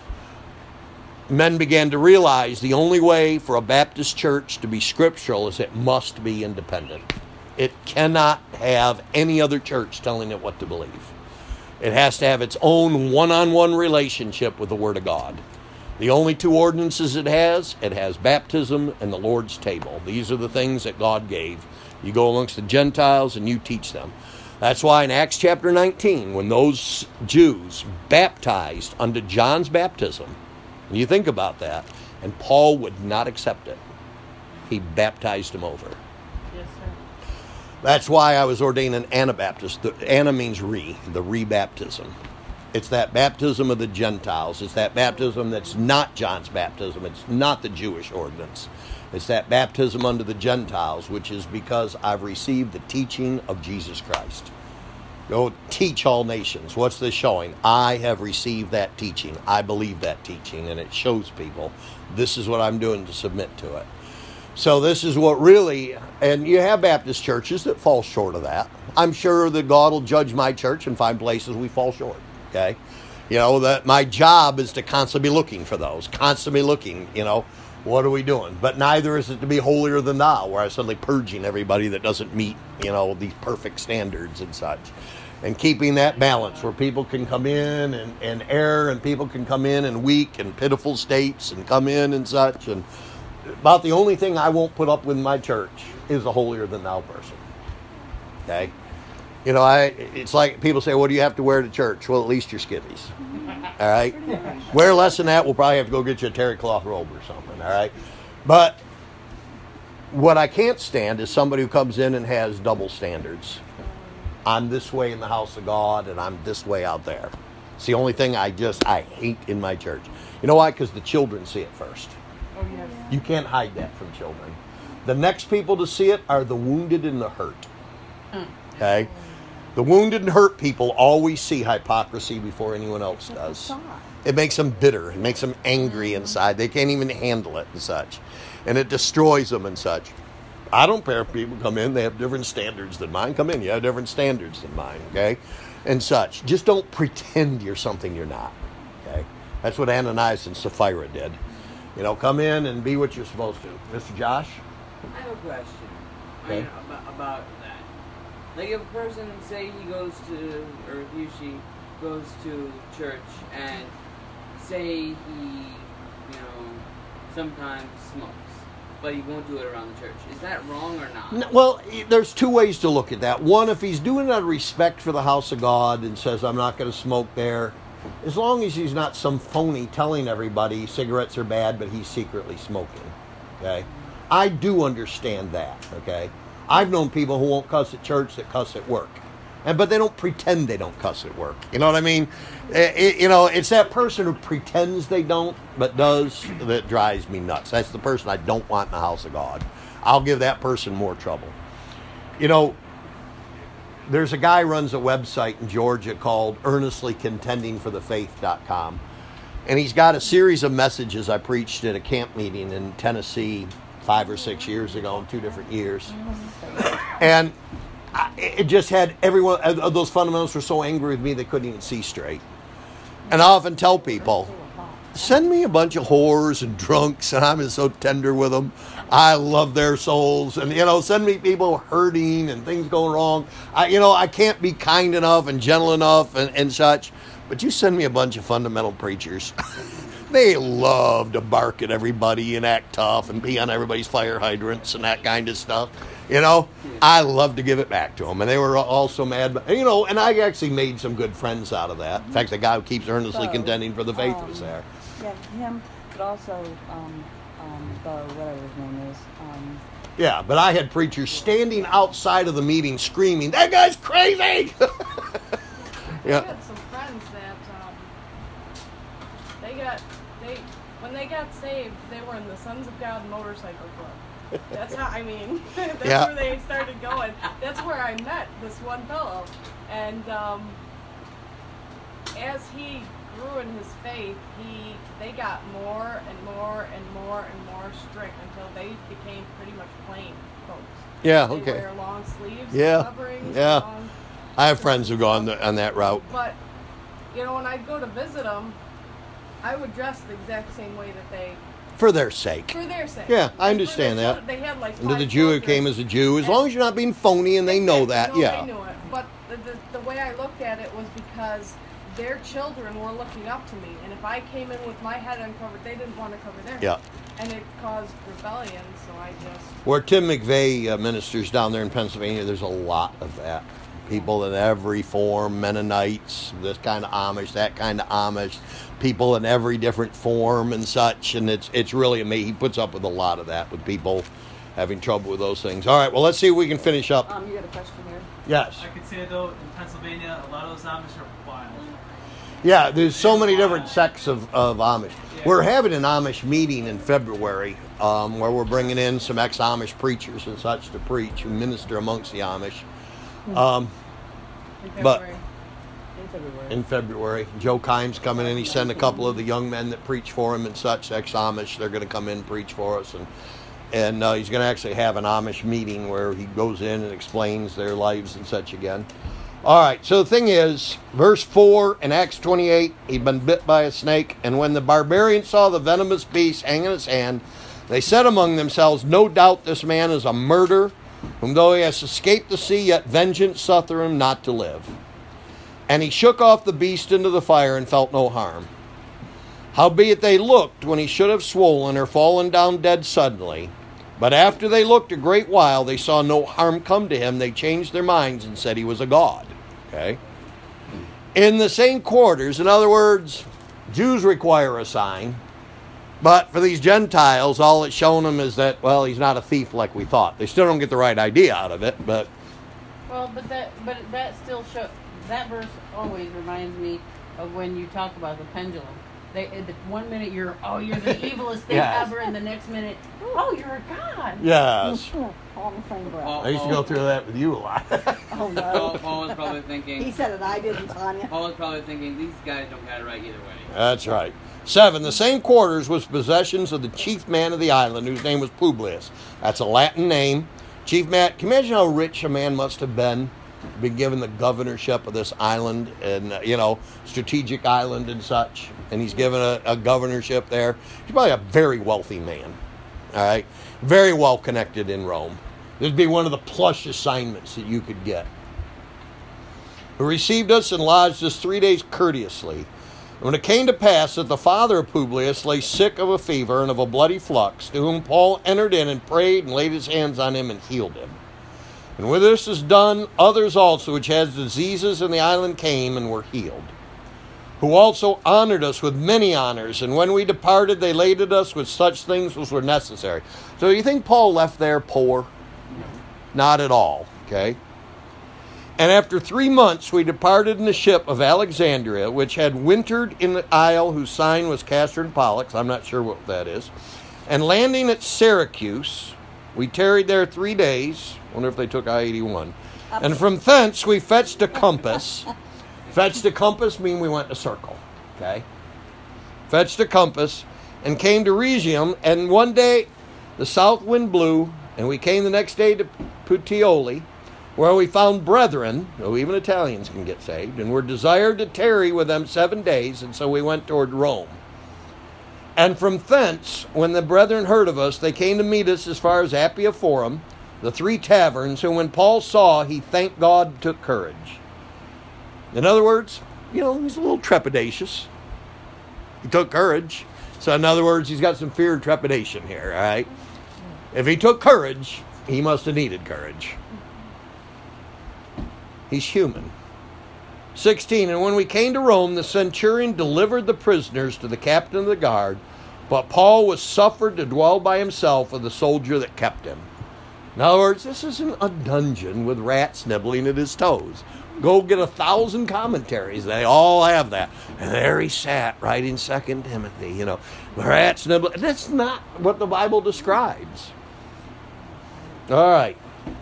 men began to realize the only way for a Baptist church to be scriptural is it must be independent. It cannot have any other church telling it what to believe. It has to have its own one-on-one relationship with the Word of God. The only two ordinances it has, it has baptism and the Lord's table. These are the things that God gave. You go amongst the Gentiles and you teach them. That's why in Acts chapter nineteen, when those Jews baptized under John's baptism, and you think about that, and Paul would not accept it, he baptized him over. Yes, sir. That's why I was ordained an Anabaptist. The Anna means re, the re-baptism. It's that baptism of the Gentiles. It's that baptism that's not John's baptism. It's not the Jewish ordinance. It's that baptism unto the Gentiles, which is because I've received the teaching of Jesus Christ. Go teach all nations. What's this showing? I have received that teaching. I believe that teaching, and it shows people this is what I'm doing to submit to it. So this is what really, and you have Baptist churches that fall short of that. I'm sure that God will judge my church and find places we fall short. Okay, you know that my job is to constantly be looking for those, constantly looking. You know, what are we doing? But neither is it to be holier than thou, where I'm suddenly purging everybody that doesn't meet, you know, these perfect standards and such, and keeping that balance where people can come in and, and err, and people can come in in weak and pitiful states and come in and such. And about the only thing I won't put up with in my church is a holier than thou person. Okay. You know, I it's like people say, what do you have to wear to church? Well, at least your skivvies. All right? Wear less than that, we'll probably have to go get you a terry cloth robe or something. All right? But what I can't stand is somebody who comes in and has double standards. I'm this way in the house of God, and I'm this way out there. It's the only thing I just, I hate in my church. You know why? Because the children see it first. Oh, yes. You can't hide that from children. The next people to see it are the wounded and the hurt. Okay? The wounded and hurt people always see hypocrisy before anyone else does. It makes them bitter. It makes them angry inside. They can't even handle it and such. And it destroys them and such. I don't care if people come in, they have different standards than mine. Come in, you have different standards than mine, okay? And such. Just don't pretend you're something you're not, okay? That's what Ananias and Sapphira did. You know, come in and be what you're supposed to. Mister Josh? I have a question. Okay. I mean, about, about that. Like if a person, say he goes to, or he or she goes to church and say he, you know, sometimes smokes, but he won't do it around the church. Is that wrong or not? No, well, there's two ways to look at that. One, if he's doing it out of respect for the house of God and says, I'm not going to smoke there, as long as he's not some phony telling everybody cigarettes are bad, but he's secretly smoking. Okay? I do understand that. Okay? I've known people who won't cuss at church that cuss at work. And but they don't pretend they don't cuss at work. You know what I mean? It, it, you know, it's that person who pretends they don't, but does, that drives me nuts. That's the person I don't want in the house of God. I'll give that person more trouble. You know, there's a guy who runs a website in Georgia called earnestly contending for the faith dot com. And he's got a series of messages I preached at a camp meeting in Tennessee five or six years ago, in two different years. And I, it just had everyone, uh, those fundamentalists were so angry with me they couldn't even see straight. And I often tell people, send me a bunch of whores and drunks, and I'm just so tender with them. I love their souls. And, you know, send me people hurting and things going wrong. I, you know, I can't be kind enough and gentle enough and, and such. But you send me a bunch of fundamental preachers. They love to bark at everybody and act tough and be on everybody's fire hydrants and that kind of stuff. You know, I love to give it back to them. And they were all so mad. But, you know, and I actually made some good friends out of that. In fact, the guy who keeps earnestly So, contending for the faith um, was there. Yeah, him, but also um, um, the whatever his name is. Um, Yeah, but I had preachers standing outside of the meeting screaming, that guy's crazy! I Yeah. had some friends that um, they got they when they got saved, they were in the Sons of God motorcycle club. That's how I mean. That's Yeah. where they started going. That's where I met this one fellow, and um, as he grew in his faith, he they got more and more and more and more strict until they became pretty much plain folks. Yeah, They okay. wear long sleeves, Yeah, coverings, yeah. long I have friends who go on, the, on that route. But, you know, when I'd go to visit them, I would dress the exact same way that they, For their sake. for their sake. Yeah, I And for understand their that. children, They had like And to five the Jew who children. came as a Jew, as long as you're not being phony and they know that, No, yeah. They knew it. But the, the, the way I looked at it was because their children were looking up to me. And if I came in with my head uncovered, they didn't want to cover their head. Yeah. And it caused rebellion, so I just... Where Tim McVeigh uh, ministers down there in Pennsylvania, there's a lot of that. People in every form, Mennonites, this kind of Amish, that kind of Amish, people in every different form and such, and it's it's really amazing. He puts up with a lot of that, with people having trouble with those things. All right, well, let's see if we can finish up. um, you got a question here? Yes. I could say though, in Pennsylvania, a lot of those Amish are wild. Yeah, there's so many different sects of, of Amish. Yeah. We're having an Amish meeting in February um, where we're bringing in some ex-Amish preachers and such to preach who minister amongst the Amish. Um, in But- February. In February. in February. Joe Kimes coming in. He sent a couple of the young men that preach for him and such, ex-Amish. They're going to come in and preach for us. And and uh, he's going to actually have an Amish meeting where he goes in and explains their lives and such again. All right, so the thing is, verse four in Acts twenty-eight, he'd been bit by a snake. And when the barbarians saw the venomous beast hanging in his hand, they said among themselves, no doubt this man is a murderer, whom though he has escaped the sea, yet vengeance suffer him not to live. And he shook off the beast into the fire and felt no harm. Howbeit they looked when he should have swollen or fallen down dead suddenly. But after they looked a great while, they saw no harm come to him. They changed their minds and said he was a god. Okay? In the same quarters, in other words, Jews require a sign. But for these Gentiles, all it's shown them is that, well, he's not a thief like we thought. They still don't get the right idea out of it, but... Well, but that but that still show that verse always reminds me of when you talk about the pendulum. They the one minute you're oh you're the evilest thing Yes. ever, and the next minute oh you're a god. Yes. All in the same breath. Paul, I used to go through that with you a lot. Oh no. Paul, Paul was probably He thinking. said it, I didn't, Tanya. Paul was probably thinking these guys don't got it right either way. That's right. Seven, the same quarters was possessions of the chief man of the island, whose name was Publius. That's a Latin name. Chief man, can you imagine how rich a man must have been? Been given the governorship of this island and, uh, you know, strategic island and such. And he's given a, a governorship there. He's probably a very wealthy man. All right? Very well connected in Rome. This would be one of the plush assignments that you could get. Who received us and lodged us three days courteously. And when it came to pass that the father of Publius lay sick of a fever and of a bloody flux, to whom Paul entered in and prayed and laid his hands on him and healed him. And when this is done, others also which had diseases in the island came and were healed, who also honored us with many honors, and when we departed, they laded us with such things as were necessary. So you think Paul left there poor? Not at all, okay? And after three months, we departed in the ship of Alexandria, which had wintered in the isle whose sign was Castor and Pollux. I'm not sure what that is. And landing at Syracuse, we tarried there three days. Wonder if they took I eighty-one. And from thence, we fetched a compass. Fetched a compass mean we went a circle, okay? Fetched a compass and came to Rhegium, and one day the south wind blew, and we came the next day to Puteoli, where we found brethren, though even Italians can get saved, and were desired to tarry with them seven days, and so we went toward Rome. And from thence, when the brethren heard of us, they came to meet us as far as Appia Forum, the three taverns, who when Paul saw, he thanked God and took courage. In other words, you know, he's a little trepidatious. He took courage. So in other words, he's got some fear and trepidation here, all right? If he took courage, he must have needed courage. He's human. sixteen, and when we came to Rome, the centurion delivered the prisoners to the captain of the guard, but Paul was suffered to dwell by himself with the soldier that kept him. In other words, this isn't a dungeon with rats nibbling at his toes. Go get a thousand commentaries. They all have that. And there he sat writing Second Timothy, you know, rats nibbling. That's not what the Bible describes. All right.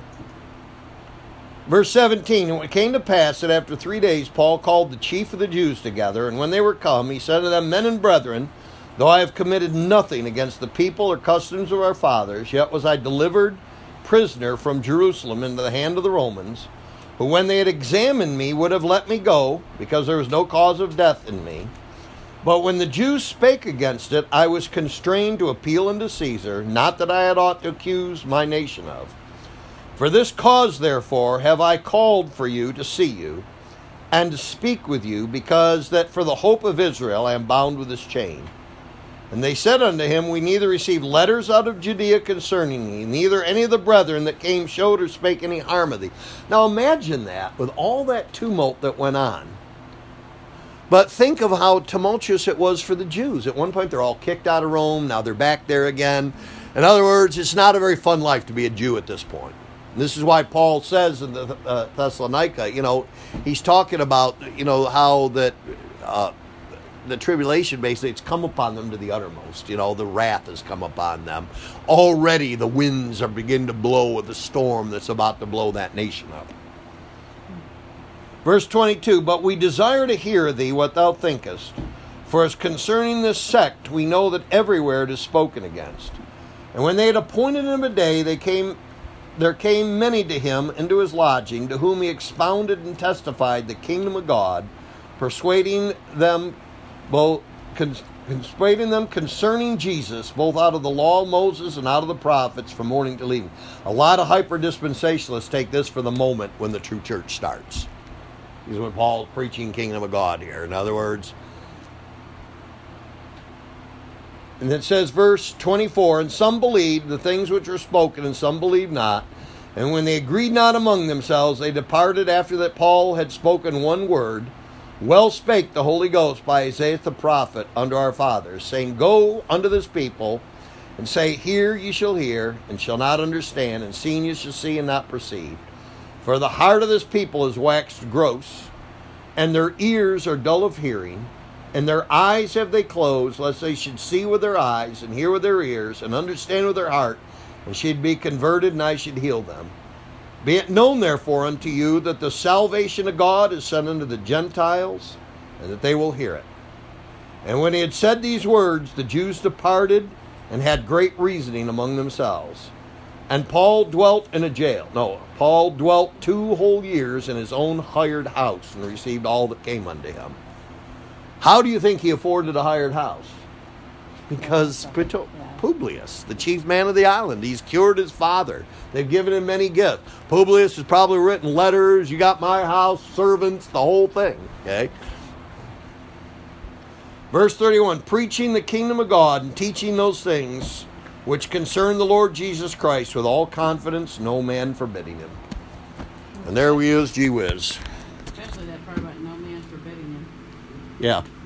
Verse seventeen, and it came to pass that after three days Paul called the chief of the Jews together, and when they were come, he said to them, Men and brethren, though I have committed nothing against the people or customs of our fathers, yet was I delivered prisoner from Jerusalem into the hand of the Romans, who when they had examined me would have let me go, because there was no cause of death in me. But when the Jews spake against it, I was constrained to appeal unto Caesar, not that I had aught to accuse my nation of. For this cause, therefore, have I called for you to see you, and to speak with you, because that for the hope of Israel I am bound with this chain. And they said unto him, We neither received letters out of Judea concerning thee, neither any of the brethren that came showed or spake any harm of thee. Now imagine that, with all that tumult that went on. But think of how tumultuous it was for the Jews. At one point they're all kicked out of Rome, now they're back there again. In other words, it's not a very fun life to be a Jew at this point. And this is why Paul says in the uh, Thessalonica, you know, he's talking about, you know, how that... Uh, the tribulation, basically, it's come upon them to the uttermost. You know, the wrath has come upon them. Already the winds are beginning to blow with the storm that's about to blow that nation up. Verse twenty-two, But we desire to hear thee what thou thinkest. For as concerning this sect, we know that everywhere it is spoken against. And when they had appointed him a day, they came, there came many to him into his lodging, to whom he expounded and testified the kingdom of God, persuading them both persuading them concerning Jesus, both out of the law of Moses and out of the prophets, from morning till evening. A lot of hyper-dispensationalists take this for the moment when the true church starts. This is when Paul's preaching kingdom of God here. In other words, and it says, verse twenty-four, And some believed the things which were spoken, and some believed not. And when they agreed not among themselves, they departed after that Paul had spoken one word. Well spake the Holy Ghost by Isaiah the prophet unto our fathers, saying, Go unto this people, and say, Hear ye shall hear, and shall not understand, and seeing ye shall see, and not perceive. For the heart of this people is waxed gross, and their ears are dull of hearing, and their eyes have they closed, lest they should see with their eyes, and hear with their ears, and understand with their heart, and should be converted, and I should heal them. Be it known, therefore, unto you that the salvation of God is sent unto the Gentiles, and that they will hear it. And when he had said these words, the Jews departed, and had great reasoning among themselves. And Paul dwelt in a jail. No, Paul dwelt two whole years in his own hired house, and received all that came unto him. How do you think he afforded a hired house? Because Yeah. Pito- Publius, the chief man of the island, he's cured his father. They've given him many gifts. Publius has probably written letters. You got my house, servants, the whole thing. Okay. Verse thirty-one, preaching the kingdom of God and teaching those things which concern the Lord Jesus Christ with all confidence, no man forbidding him. And there he is, gee whiz. Especially that part about no man forbidding him. Yeah.